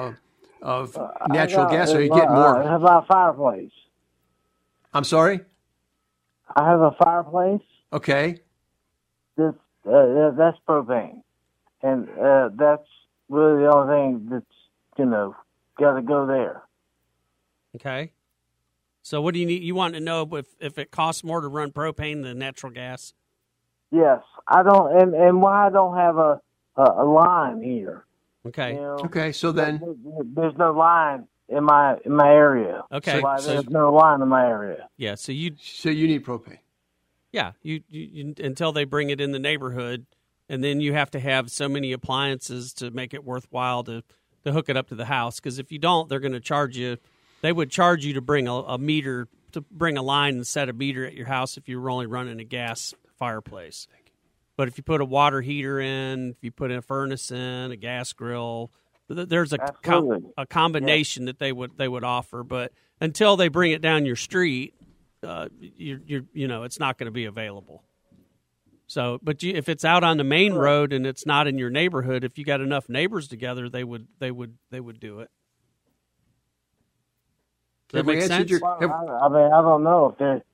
B: natural gas, or you get more?
I: I have a fireplace.
B: I'm sorry?
I: I have a fireplace.
B: Okay.
I: That's propane. And that's really the only thing that's, got to go there.
C: Okay. So what do you need? You want to know if it costs more to run propane than natural gas?
I: Yes. I don't, and why I don't have a line here.
C: Okay.
B: Okay. So then
I: there's no line in my area.
C: Okay.
I: There's no line in my area.
C: Yeah. So you
B: need propane.
C: Yeah. You until they bring it in the neighborhood, and then you have to have so many appliances to make it worthwhile to hook it up to the house. Because if you don't, they're going to charge you. They would charge you to bring a meter to bring a line and set a meter at your house if you're only running a gas fireplace. But if you put a water heater in, if you put a furnace in, a gas grill, there's a combination that they would offer. But until they bring it down your street, it's not going to be available. So, but if it's out on the main road and it's not in your neighborhood, if you got enough neighbors together, they would do it. Does that make sense?
I: I don't know if there's,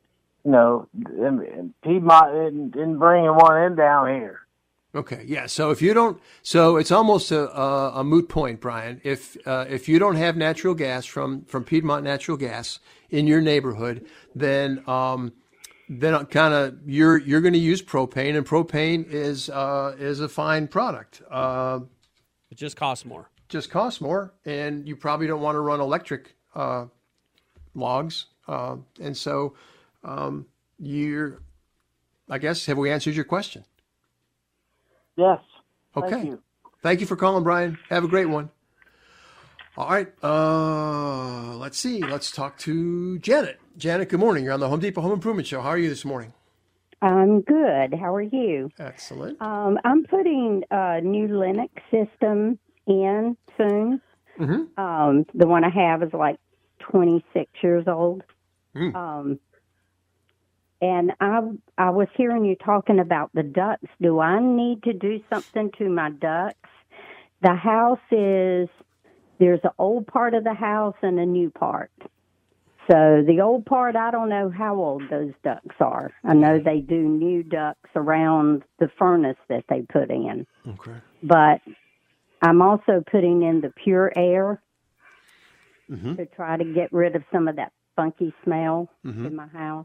I: Piedmont isn't bringing one in down here.
B: Okay, yeah. So if you don't, so it's almost a moot point, Brian. If you don't have natural gas from Piedmont Natural Gas in your neighborhood, then kind of you're going to use propane, and propane is a fine product.
C: It just costs more.
B: And you probably don't want to run electric logs, and so I guess, have we answered your question?
I: Yes.
B: Okay. Thank you for calling, Brian. Have a great one. All right. Let's see. Let's talk to Janet. Janet, good morning. You're on the Home Depot Home Improvement Show. How are you this morning?
J: I'm good. How are you?
B: Excellent.
J: I'm putting a new Linux system in soon.
B: Mm-hmm.
J: The one I have is like 26 years old. And I was hearing you talking about the ducts. Do I need to do something to my ducts? The house there's an old part of the house and a new part. So the old part, I don't know how old those ducts are. I know they do new ducts around the furnace that they put in.
B: Okay.
J: But I'm also putting in the pure air to try to get rid of some of that funky smell in my house.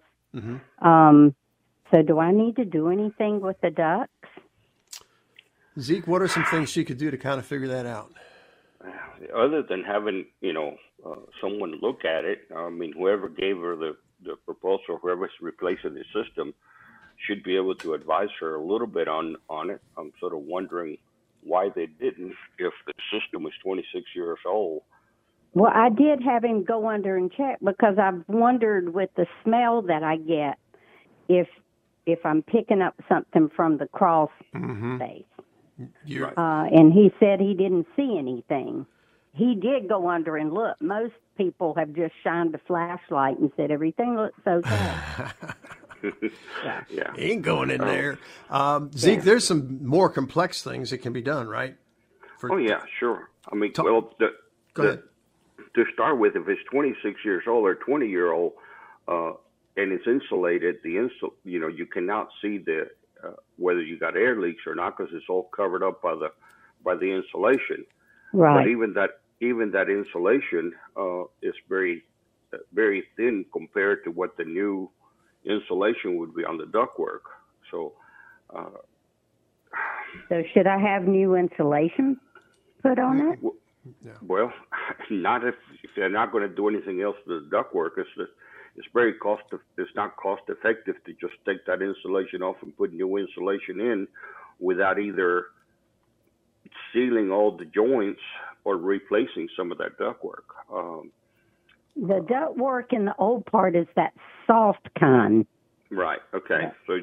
J: So do I need to do anything with the ducts?
B: Zeke, what are some things she could do to kind of figure that out?
D: Other than having, someone look at it, I mean, whoever gave her the proposal, whoever's replacing the system, should be able to advise her a little bit on it. I'm sort of wondering why they didn't, if the system was 26 years old.
J: Well, I did have him go under and check because I've wondered with the smell that I get if I'm picking up something from the crawl space. And he said he didn't see anything. He did go under and look. Most people have just shined a flashlight and said everything looks okay.
D: Yeah.
B: He ain't going in there. Zeke, there's some more complex things that can be done, right?
D: Yeah, sure. I mean,
B: go ahead.
D: To start with, if it's 26 years old or 20-year-old, and it's insulated, you cannot see the whether you got air leaks or not because it's all covered up by the insulation.
J: Right.
D: But even that insulation is very very thin compared to what the new insulation would be on the ductwork. So
J: should I have new insulation put on it?
D: Well, not if they're not going to do anything else to the ductwork. It's not cost effective to just take that insulation off and put new insulation in without either sealing all the joints or replacing some of that ductwork.
J: The ductwork in the old part is that soft kind.
D: Right. Okay. So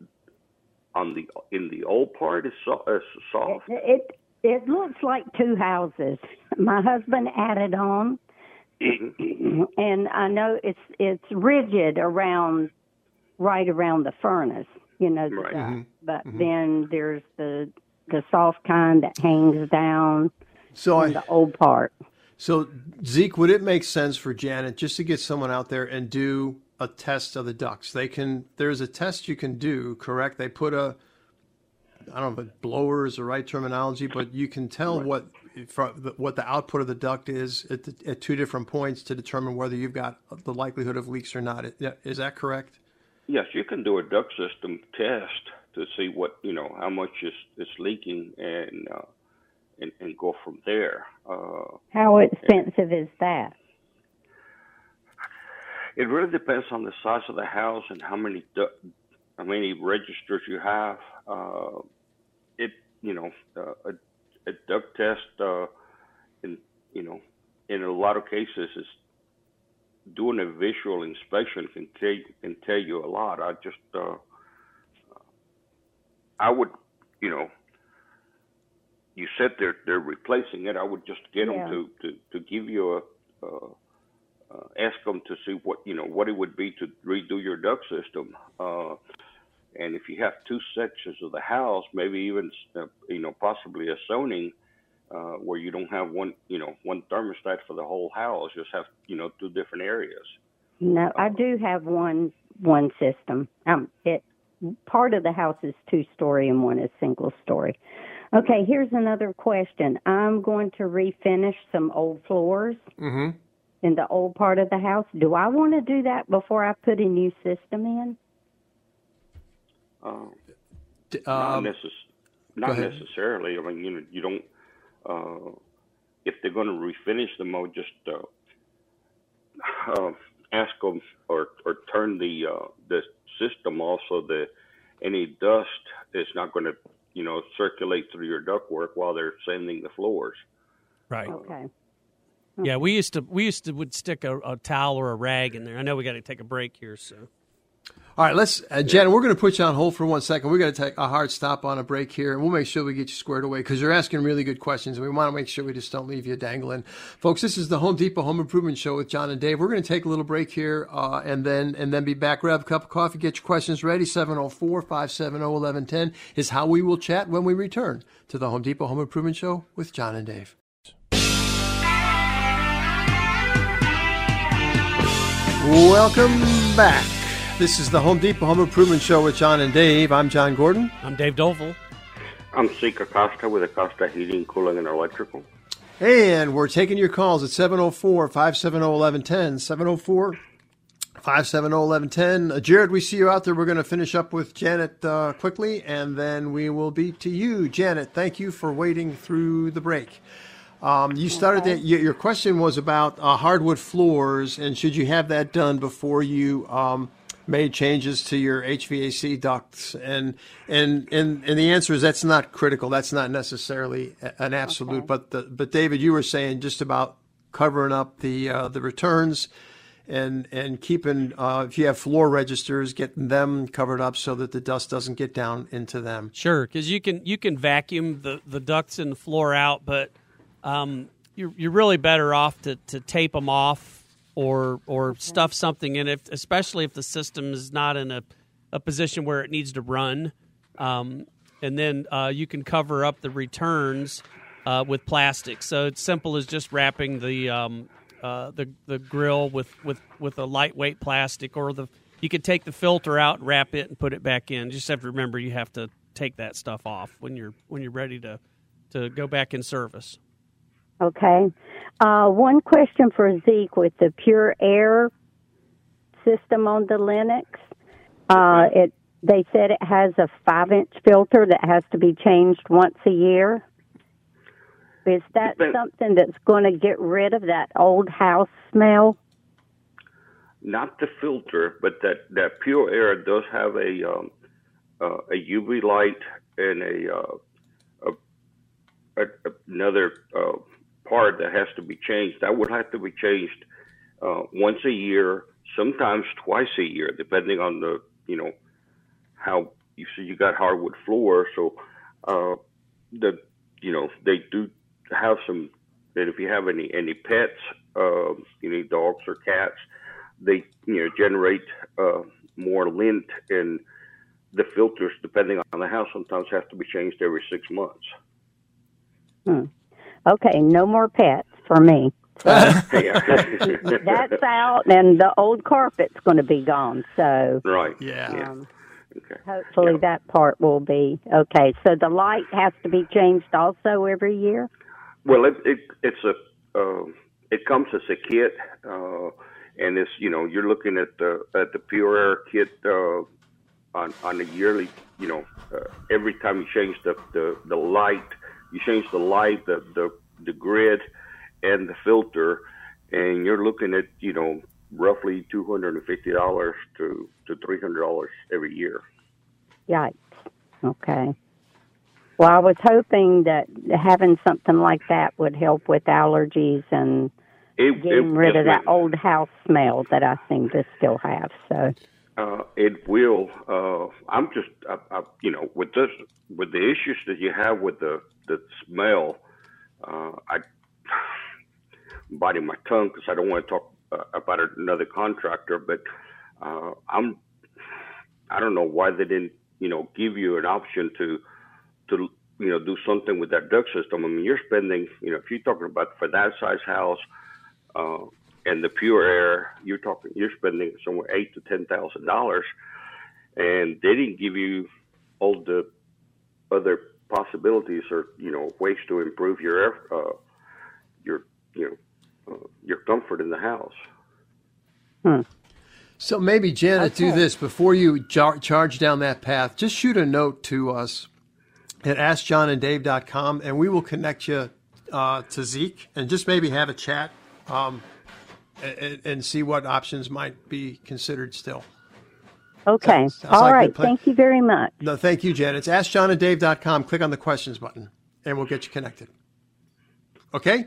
D: in the old part is soft.
J: It looks like two houses. My husband added on, and I know it's rigid right around the furnace, the duct. But then there's the soft kind that hangs down. The old part.
B: So Zeke, would it make sense for Janet just to get someone out there and do a test of the ducts? There's a test you can do, correct? They put I don't know if blower is the right terminology, but you can tell what the output of the duct is at two different points to determine whether you've got the likelihood of leaks or not. Is that correct?
D: Yes, you can do a duct system test to see what how much is leaking and go from there.
J: How expensive is that?
D: It really depends on the size of the house and how many registers you have. A duct test in a lot of cases is doing a visual inspection can tell you a lot. I would, you said they're replacing it. I would just get them to give you ask them to see what it would be to redo your duct system. And if you have two sections of the house, maybe even possibly a zoning where you don't have one thermostat for the whole house, just have two different areas.
J: No, I do have one system. Part of the house is 2-story and one is single-story. Okay, here's another question. I'm going to refinish some old floors in the old part of the house. Do I want to do that before I put a new system in?
D: Not necessarily. I mean, you don't. If they're going to refinish them, I'll just ask them or turn the system off so that any dust is not going to circulate through your ductwork while they're sanding the floors.
C: Right.
J: Okay.
C: Yeah, we used to would stick a towel or a rag in there. I know we got to take a break here, so.
B: All right, let's, Jen, we're going to put you on hold for 1 second. We're going to take a hard stop on a break here, and we'll make sure we get you squared away because you're asking really good questions, and we want to make sure we just don't leave you dangling. Folks, this is the Home Depot Home Improvement Show with John and Dave. We're going to take a little break here and then be back. Grab a cup of coffee, get your questions ready. 704-570-1110 is how we will chat when we return to the Home Depot Home Improvement Show with John and Dave. Welcome back. This is the Home Depot Home Improvement Show with John and Dave. I'm John Gordon.
C: I'm Dave Dovell.
D: I'm Zeke Acosta with Acosta Heating, Cooling, and Electrical.
B: And we're taking your calls at 704-570-1110. 704-570-1110. Jared, we see you out there. We're going to finish up with Janet quickly, and then we will be to you. Janet, thank you for waiting through the break. You started that. Your question was about hardwood floors, and should you have that done before you made changes to your HVAC ducts? And the answer is that's not critical. That's not necessarily an absolute. Okay. But David, you were saying just about covering up the returns and keeping if you have floor registers, getting them covered up so that the dust doesn't get down into them.
C: Sure, because you can vacuum the ducts in the floor out, but you're really better off to tape them off or stuff something in it, especially if the system is not in a position where it needs to run. And then you can cover up the returns with plastic. So it's simple as just wrapping the grill with a lightweight plastic, or you could take the filter out and wrap it and put it back in. Just have to remember you have to take that stuff off when you're ready to go back in service.
J: Okay. One question for Zeke with the Pure Air system on the Lennox. They said it has a 5-inch filter that has to be changed once a year. Is that something that's going to get rid of that old house smell?
D: Not the filter, but that Pure Air does have a UV light and another part that has to be changed. That would have to be changed once a year, sometimes twice a year, depending on how you see you got hardwood floors. So they do have some. That if you have any pets, any dogs or cats, they generate more lint, and the filters, depending on the house, sometimes have to be changed every 6 months.
J: Okay, no more pets for me. So that's out, and the old carpet's going to be gone. So
D: right,
J: okay. Hopefully that part will be okay. So the light has to be changed also every year.
D: Well, it comes as a kit, and it's you're looking at the Pure Air kit on a yearly. Every time you change the light. You change the light, the grid, and the filter, and you're looking at roughly $250 to $300 every year.
J: Yikes! Okay. Well, I was hoping that having something like that would help with allergies and getting rid of that old house smell that I seem to still have. So
D: it will. I'm just, with the issues that you have with the smell, I'm biting my tongue because I don't want to talk about another contractor, but I don't know why they didn't, give you an option to do something with that duct system. I mean, you're spending, if you're talking about for that size house, and the pure air, you're spending somewhere $8,000 to $10,000, and they didn't give you all the other possibilities or ways to improve your air, your comfort in the house.
B: So maybe, Janet, do this before you charge down that path. Just shoot a note to us at AskJohnandDave.com, and we will connect you to Zeke and just maybe have a chat and see what options might be considered still.
J: Okay. All right. Thank you very much.
B: No, thank you, Janet. It's AskJohnandDave.com. Click on the questions button, and we'll get you connected. Okay?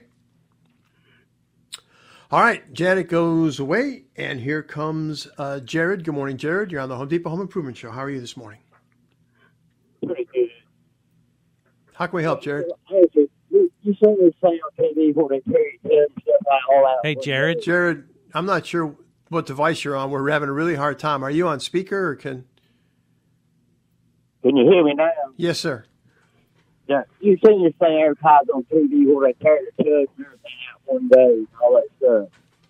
B: All right. Janet goes away, and here comes Jared. Good morning, Jared. You're on the Home Depot Home Improvement Show. How are you this morning?
K: Pretty good.
B: How can we help, Jared?
K: You certainly say on TV when they carry stuff all out.
C: Hey, Jared.
B: Jared, I'm not sure what device you're on. We're having a really hard time. Are you on speaker or can
K: you hear me now?
B: Yes, sir.
K: Yeah, you seen this thing advertised on TV where they carry the tubs and everything out one day and all that stuff.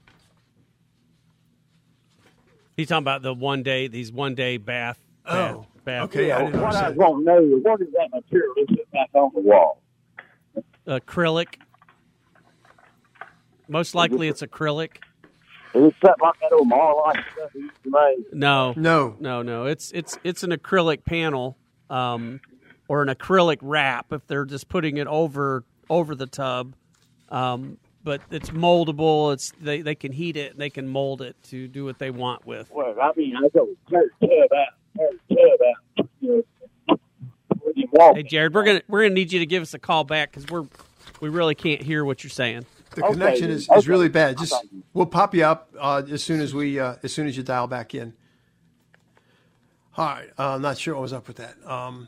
C: He's talking about these one day bath.
B: Oh,
C: bath.
B: Okay. I didn't
K: what I want to know is what is that material they put back on the wall?
C: Acrylic. Most likely it's acrylic.
K: Is it something like that old Marlite stuff you used to make?
C: No. It's an acrylic panel, or an acrylic wrap if they're just putting it over the tub. But it's moldable. They can heat it and they can mold it to do what they want with.
K: Well, I mean, I go tear the tub out.
C: Hey, Jared, we're gonna need you to give us a call back because we really can't hear what you're saying.
B: The connection is really bad. We'll pop you up as soon as you dial back in. All right, I'm not sure what was up with that.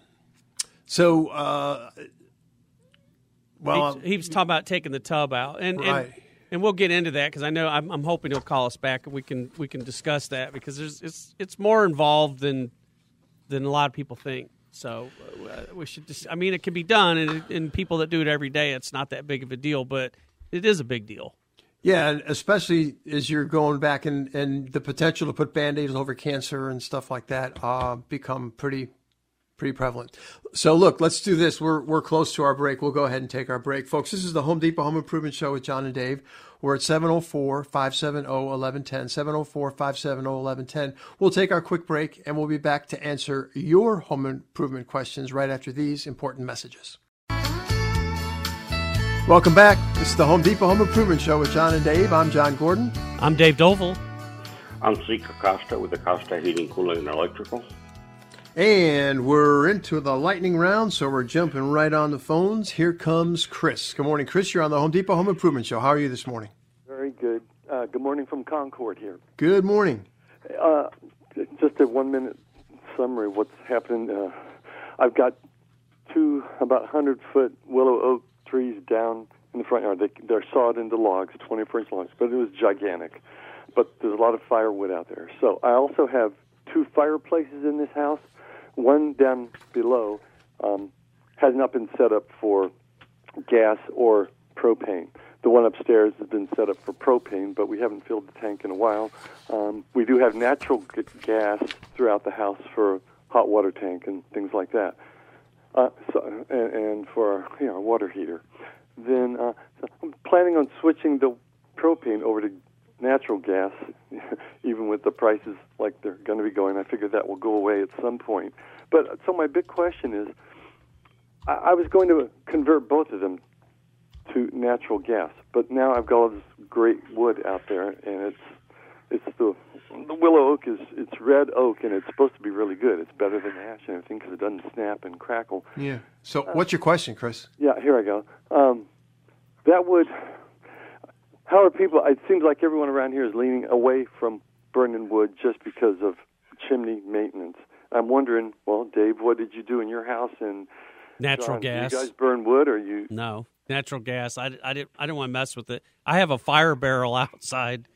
C: He was talking about taking the tub out, and we'll get into that because I know I'm hoping he'll call us back and we can discuss that because it's more involved than a lot of people think. So we should just, I mean, it can be done, and people that do it every day, it's not that big of a deal, but it is a big deal.
B: Yeah, and especially as you're going back and the potential to put Band-Aids over cancer and stuff like that become pretty prevalent. So look, let's do this. We're close to our break. We'll go ahead and take our break. Folks, this is the Home Depot Home Improvement Show with John and Dave. We're at 704-570-1110, 704-570-1110. We'll take our quick break, and we'll be back to answer your home improvement questions right after these important messages. Welcome back. This is the Home Depot Home Improvement Show with John and Dave. I'm John Gordon.
C: I'm Dave Doval.
D: I'm Zeke Acosta with Acosta Heating, Cooling, and Electrical.
B: And we're into the lightning round, so we're jumping right on the phones. Here comes Chris. Good morning, Chris. You're on the Home Depot Home Improvement Show. How are you this morning?
L: Very good. Good morning from Concord here.
B: Good morning.
L: Just a 1-minute summary of what's happening. I've got two about 100-foot willow oak trees down in the front yard. They're sawed into logs, 24-inch logs, but it was gigantic. But there's a lot of firewood out there. So I also have two fireplaces in this house. One down below has not been set up for gas or propane. The one upstairs has been set up for propane, but we haven't filled the tank in a while. We do have natural gas throughout the house for a hot water tank and things like that, and for our water heater. Then so I'm planning on switching the propane over to natural gas, even with the prices like they're going to be going. I figure that will go away at some point. But so my big question is, I was going to convert both of them to natural gas, but now I've got all this great wood out there, and it's the willow oak it's red oak, and it's supposed to be really good. It's better than ash and everything because it doesn't snap and crackle.
B: Yeah. So what's your question, Chris?
L: Yeah, here I go. That wood, how are people? It seems like everyone around here is leaning away from burning wood just because of chimney maintenance. I'm wondering, well, Dave, what did you do in your house? And
C: natural
L: John,
C: gas.
L: Do you guys burn wood, or you?
C: No, natural gas. I didn't want to mess with it. I have a fire barrel outside,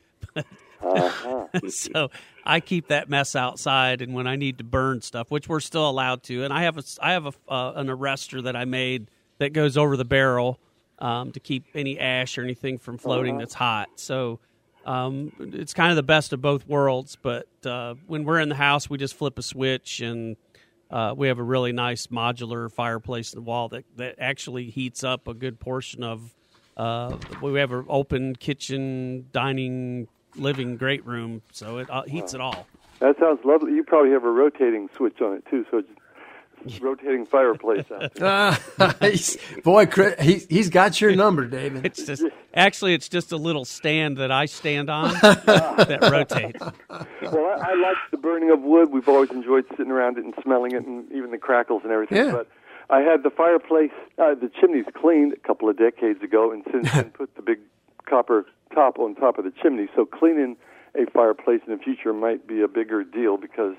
C: so I keep that mess outside. And when I need to burn stuff, which we're still allowed to, and I have an arrestor that I made that goes over the barrel to keep any ash or anything from floating that's hot. So. It's kind of the best of both worlds, but when we're in the house, we just flip a switch, and we have a really nice modular fireplace in the wall that actually heats up a good portion of. We have an open kitchen, dining, living, great room, so it heats it all.
L: That sounds lovely. You probably have a rotating switch on it too, so it's rotating fireplace out there.
B: Boy, Chris, he's got your number, David.
C: It's just a little stand that I stand on that rotates.
L: Well, I like the burning of wood. We've always enjoyed sitting around it and smelling it, and even the crackles and everything.
B: Yeah.
L: But I had the fireplace, the chimneys cleaned a couple of decades ago, and since then put the big copper top on top of the chimney. So cleaning a fireplace in the future might be a bigger deal because.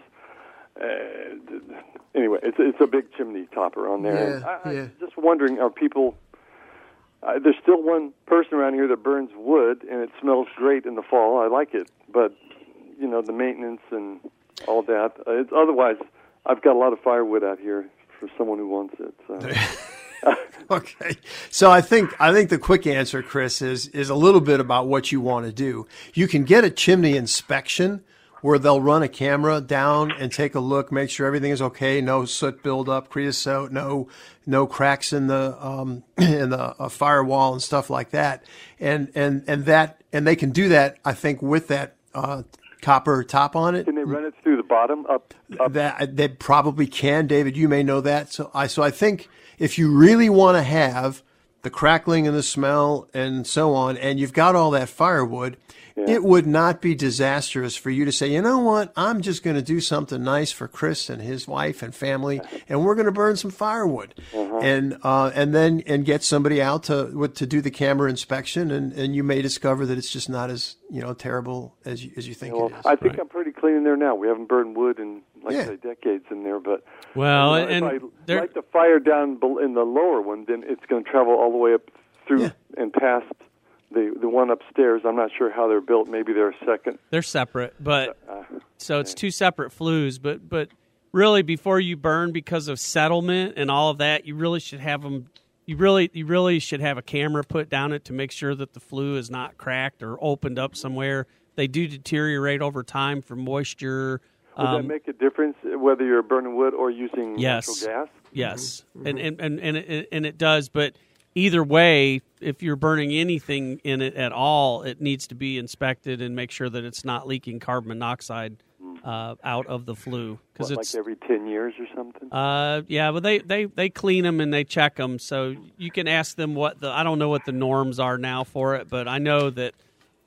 L: Anyway, it's a big chimney topper on there.
B: Yeah,
L: I'm just wondering, are people... there's still one person around here that burns wood, and it smells great in the fall. I like it, but, the maintenance and all that. Otherwise, I've got a lot of firewood out here for someone who wants it. So.
B: Okay. So I think the quick answer, Chris, is a little bit about what you want to do. You can get a chimney inspection where they'll run a camera down and take a look, make sure everything is okay, no soot buildup, creosote, no cracks in the firewall and stuff like that, and they can do that. I think with that copper top on it.
L: Can they run it through the bottom up?
B: That they probably can, David. You may know that. So I think if you really want to have the crackling and the smell and so on, and you've got all that firewood. Yeah. It would not be disastrous for you to say, you know what, I'm just going to do something nice for Chris and his wife and family, and we're going to burn some firewood, and then get somebody out to do the camera inspection, and you may discover that it's just not as terrible as you think it is.
L: I think I'm pretty clean in there now. We haven't burned wood in I say decades in there, but
C: if
L: I light the fire down in the lower one, then it's going to travel all the way up through and past. The one upstairs, I'm not sure how they're built. Maybe they're a second.
C: They're separate, but so it's two separate flues. But really, before you burn, because of settlement and all of that, you really should have them. You really should have a camera put down it to make sure that the flue is not cracked or opened up somewhere. They do deteriorate over time from moisture.
L: Would that make a difference whether you're burning wood or using natural gas?
C: Yes, and it does, but. Either way, if you're burning anything in it at all, it needs to be inspected and make sure that it's not leaking carbon monoxide out of the flue.
L: Because it's like every 10 years or something.
C: Yeah, but they clean them and they check them, so you can ask them I don't know what the norms are now for it, but I know that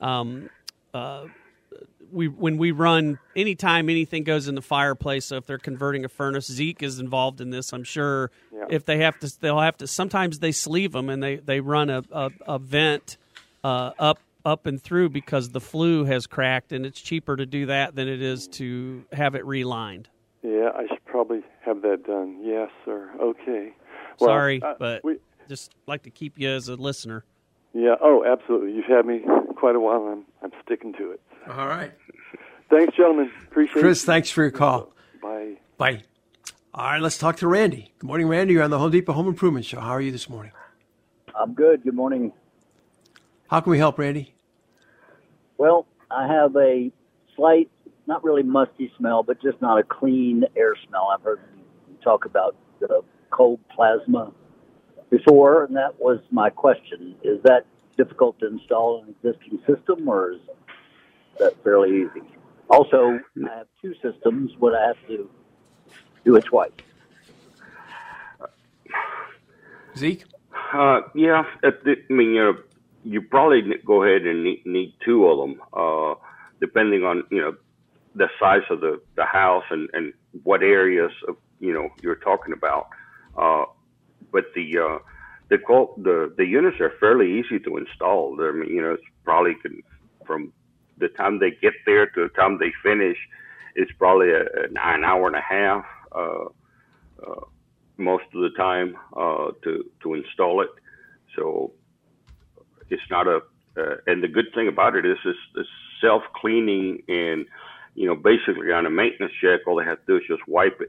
C: when we run, anytime anything goes in the fireplace, so if they're converting a furnace, Zeke is involved in this, I'm sure. Yeah. If they'll have to, sometimes they sleeve them and they run a vent up and through because the flue has cracked, and it's cheaper to do that than it is to have it relined.
L: Yeah, I should probably have that done. Yes, sir. Okay. Well,
C: sorry, but just like to keep you as a listener.
L: Yeah. Oh, absolutely. You've had me quite a while, and I'm sticking to it.
B: All right.
L: Thanks, gentlemen. Appreciate it.
B: Chris, thanks for your call.
L: Bye.
B: Bye. All right, let's talk to Randy. Good morning, Randy. You're on the Home Depot Home Improvement Show. How are you this morning?
M: I'm good. Good morning.
B: How can we help, Randy?
M: Well, I have a slight, not really musty smell, but just not a clean air smell. I've heard you talk about the cold plasma before, and that was my question. Is that difficult to install in an existing system, or is that fairly easy? Also, I have two systems. Would I have to do it twice?
B: Zeke?
D: Yeah. I mean, you probably go ahead and need two of them, depending on, the size of the house and what areas of, you're talking about. But the the units are fairly easy to install. I mean, it's probably from the time they get there to the time they finish, it's probably an hour and a half most of the time to install it. So it's not and the good thing about it is it's self-cleaning, and basically on a maintenance check, all they have to do is just wipe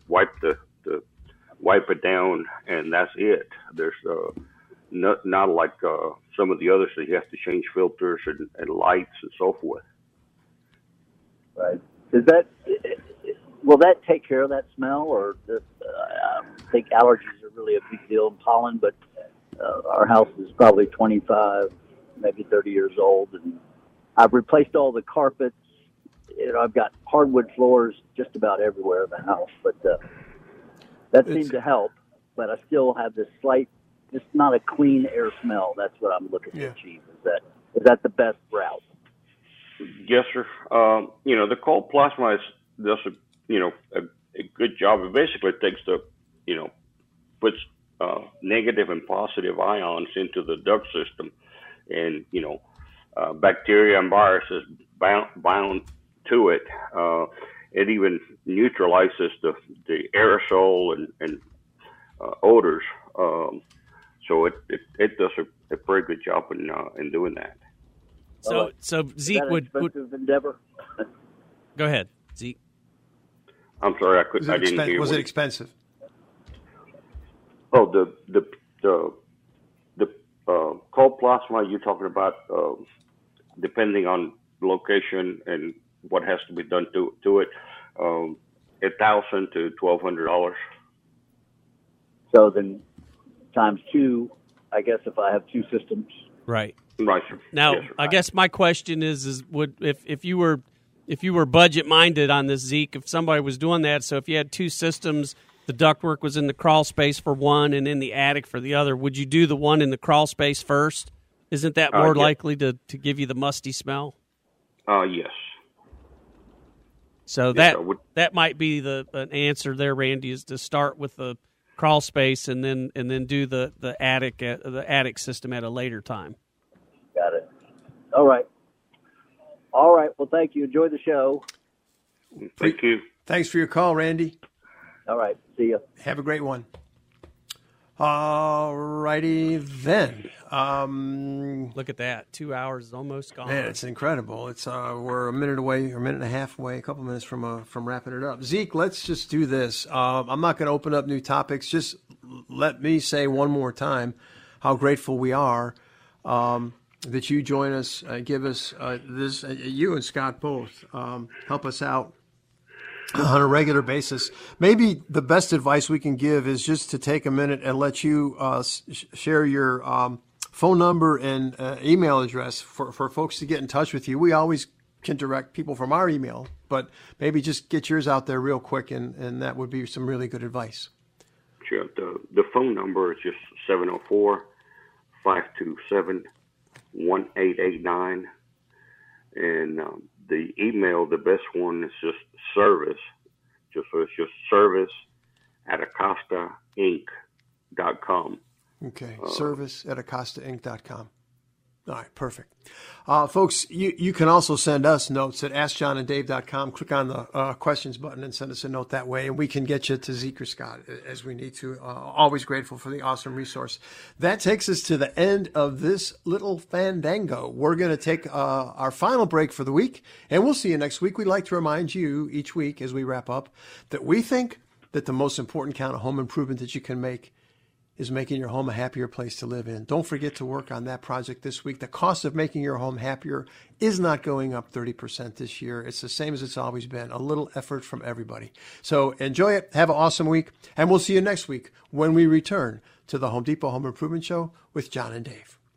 D: it down, and that's it. There's not like some of the others that you have to change filters and lights and so forth.
M: Right. Will that take care of that smell, or I think allergies are really a big deal in pollen, but our house is probably 25, maybe 30 years old, and I've replaced all the carpets. I've got hardwood floors just about everywhere in the house, but that seemed to help. But I still have this slight, just not a clean air smell. That's what I'm looking to achieve. Is that the best route?
D: Yes, sir. The cold plasma does a good job. It basically takes puts negative and positive ions into the duct system, and bacteria and viruses bound to it. It even neutralizes the aerosol and odors. So it does a very good job in doing that.
C: So Zeke would
M: endeavor.
C: Go ahead, Zeke.
D: I'm sorry, I didn't hear.
B: Was it expensive?
D: Oh, the cold plasma you're talking about, depending on location and what has to be done to it, $1,000 to $1,200.
M: So then, times two, I guess if I have two systems.
C: Right.
D: Right. Sir.
C: Now,
D: yes, sir.
C: I guess my question is would if you were budget minded on this, Zeke, if somebody was doing that, so if you had two systems, the ductwork was in the crawl space for one and in the attic for the other, would you do the one in the crawl space first? Isn't that more likely to give you the musty smell?
D: Yes.
C: So that might be an answer there, Randy, is to start with the crawl space and then do the attic system at a later time.
M: Got it. All right. Well, thank you. Enjoy the show.
D: Thank you.
B: Thanks for your call, Randy.
M: All right. See you.
B: Have a great one. All righty then.
C: Look at that. 2 hours is almost gone.
B: Man, it's incredible. It's we're a minute away, or a minute and a half away, a couple minutes from wrapping it up. Zeke, let's just do this. I'm not going to open up new topics. Just let me say one more time how grateful we are that you join us, give us this. You and Scott both help us out on a regular basis. Maybe the best advice we can give is just to take a minute and let you share your phone number and email address for folks to get in touch with you. We always can direct people from our email, but maybe just get yours out there real quick, and that would be some really good advice.
D: Sure. The phone number is just 704-527-1889. And the email, the best one is just service. So it's just service@AcostaInc.com.
B: Okay, service@AcostaInc.com. All right, perfect. Folks, you can also send us notes at AskJohnandDave.com. Click on the questions button and send us a note that way, and we can get you to Zeke or Scott as we need to. Always grateful for the awesome resource. That takes us to the end of this little fandango. We're going to take our final break for the week, and we'll see you next week. We'd like to remind you each week as we wrap up that we think that the most important kind of home improvement that you can make is making your home a happier place to live in. Don't forget to work on that project this week. The cost of making your home happier is not going up 30% this year. It's the same as it's always been. A little effort from everybody. So enjoy it. Have an awesome week. And we'll see you next week when we return to the Home Depot Home Improvement Show with John and Dave.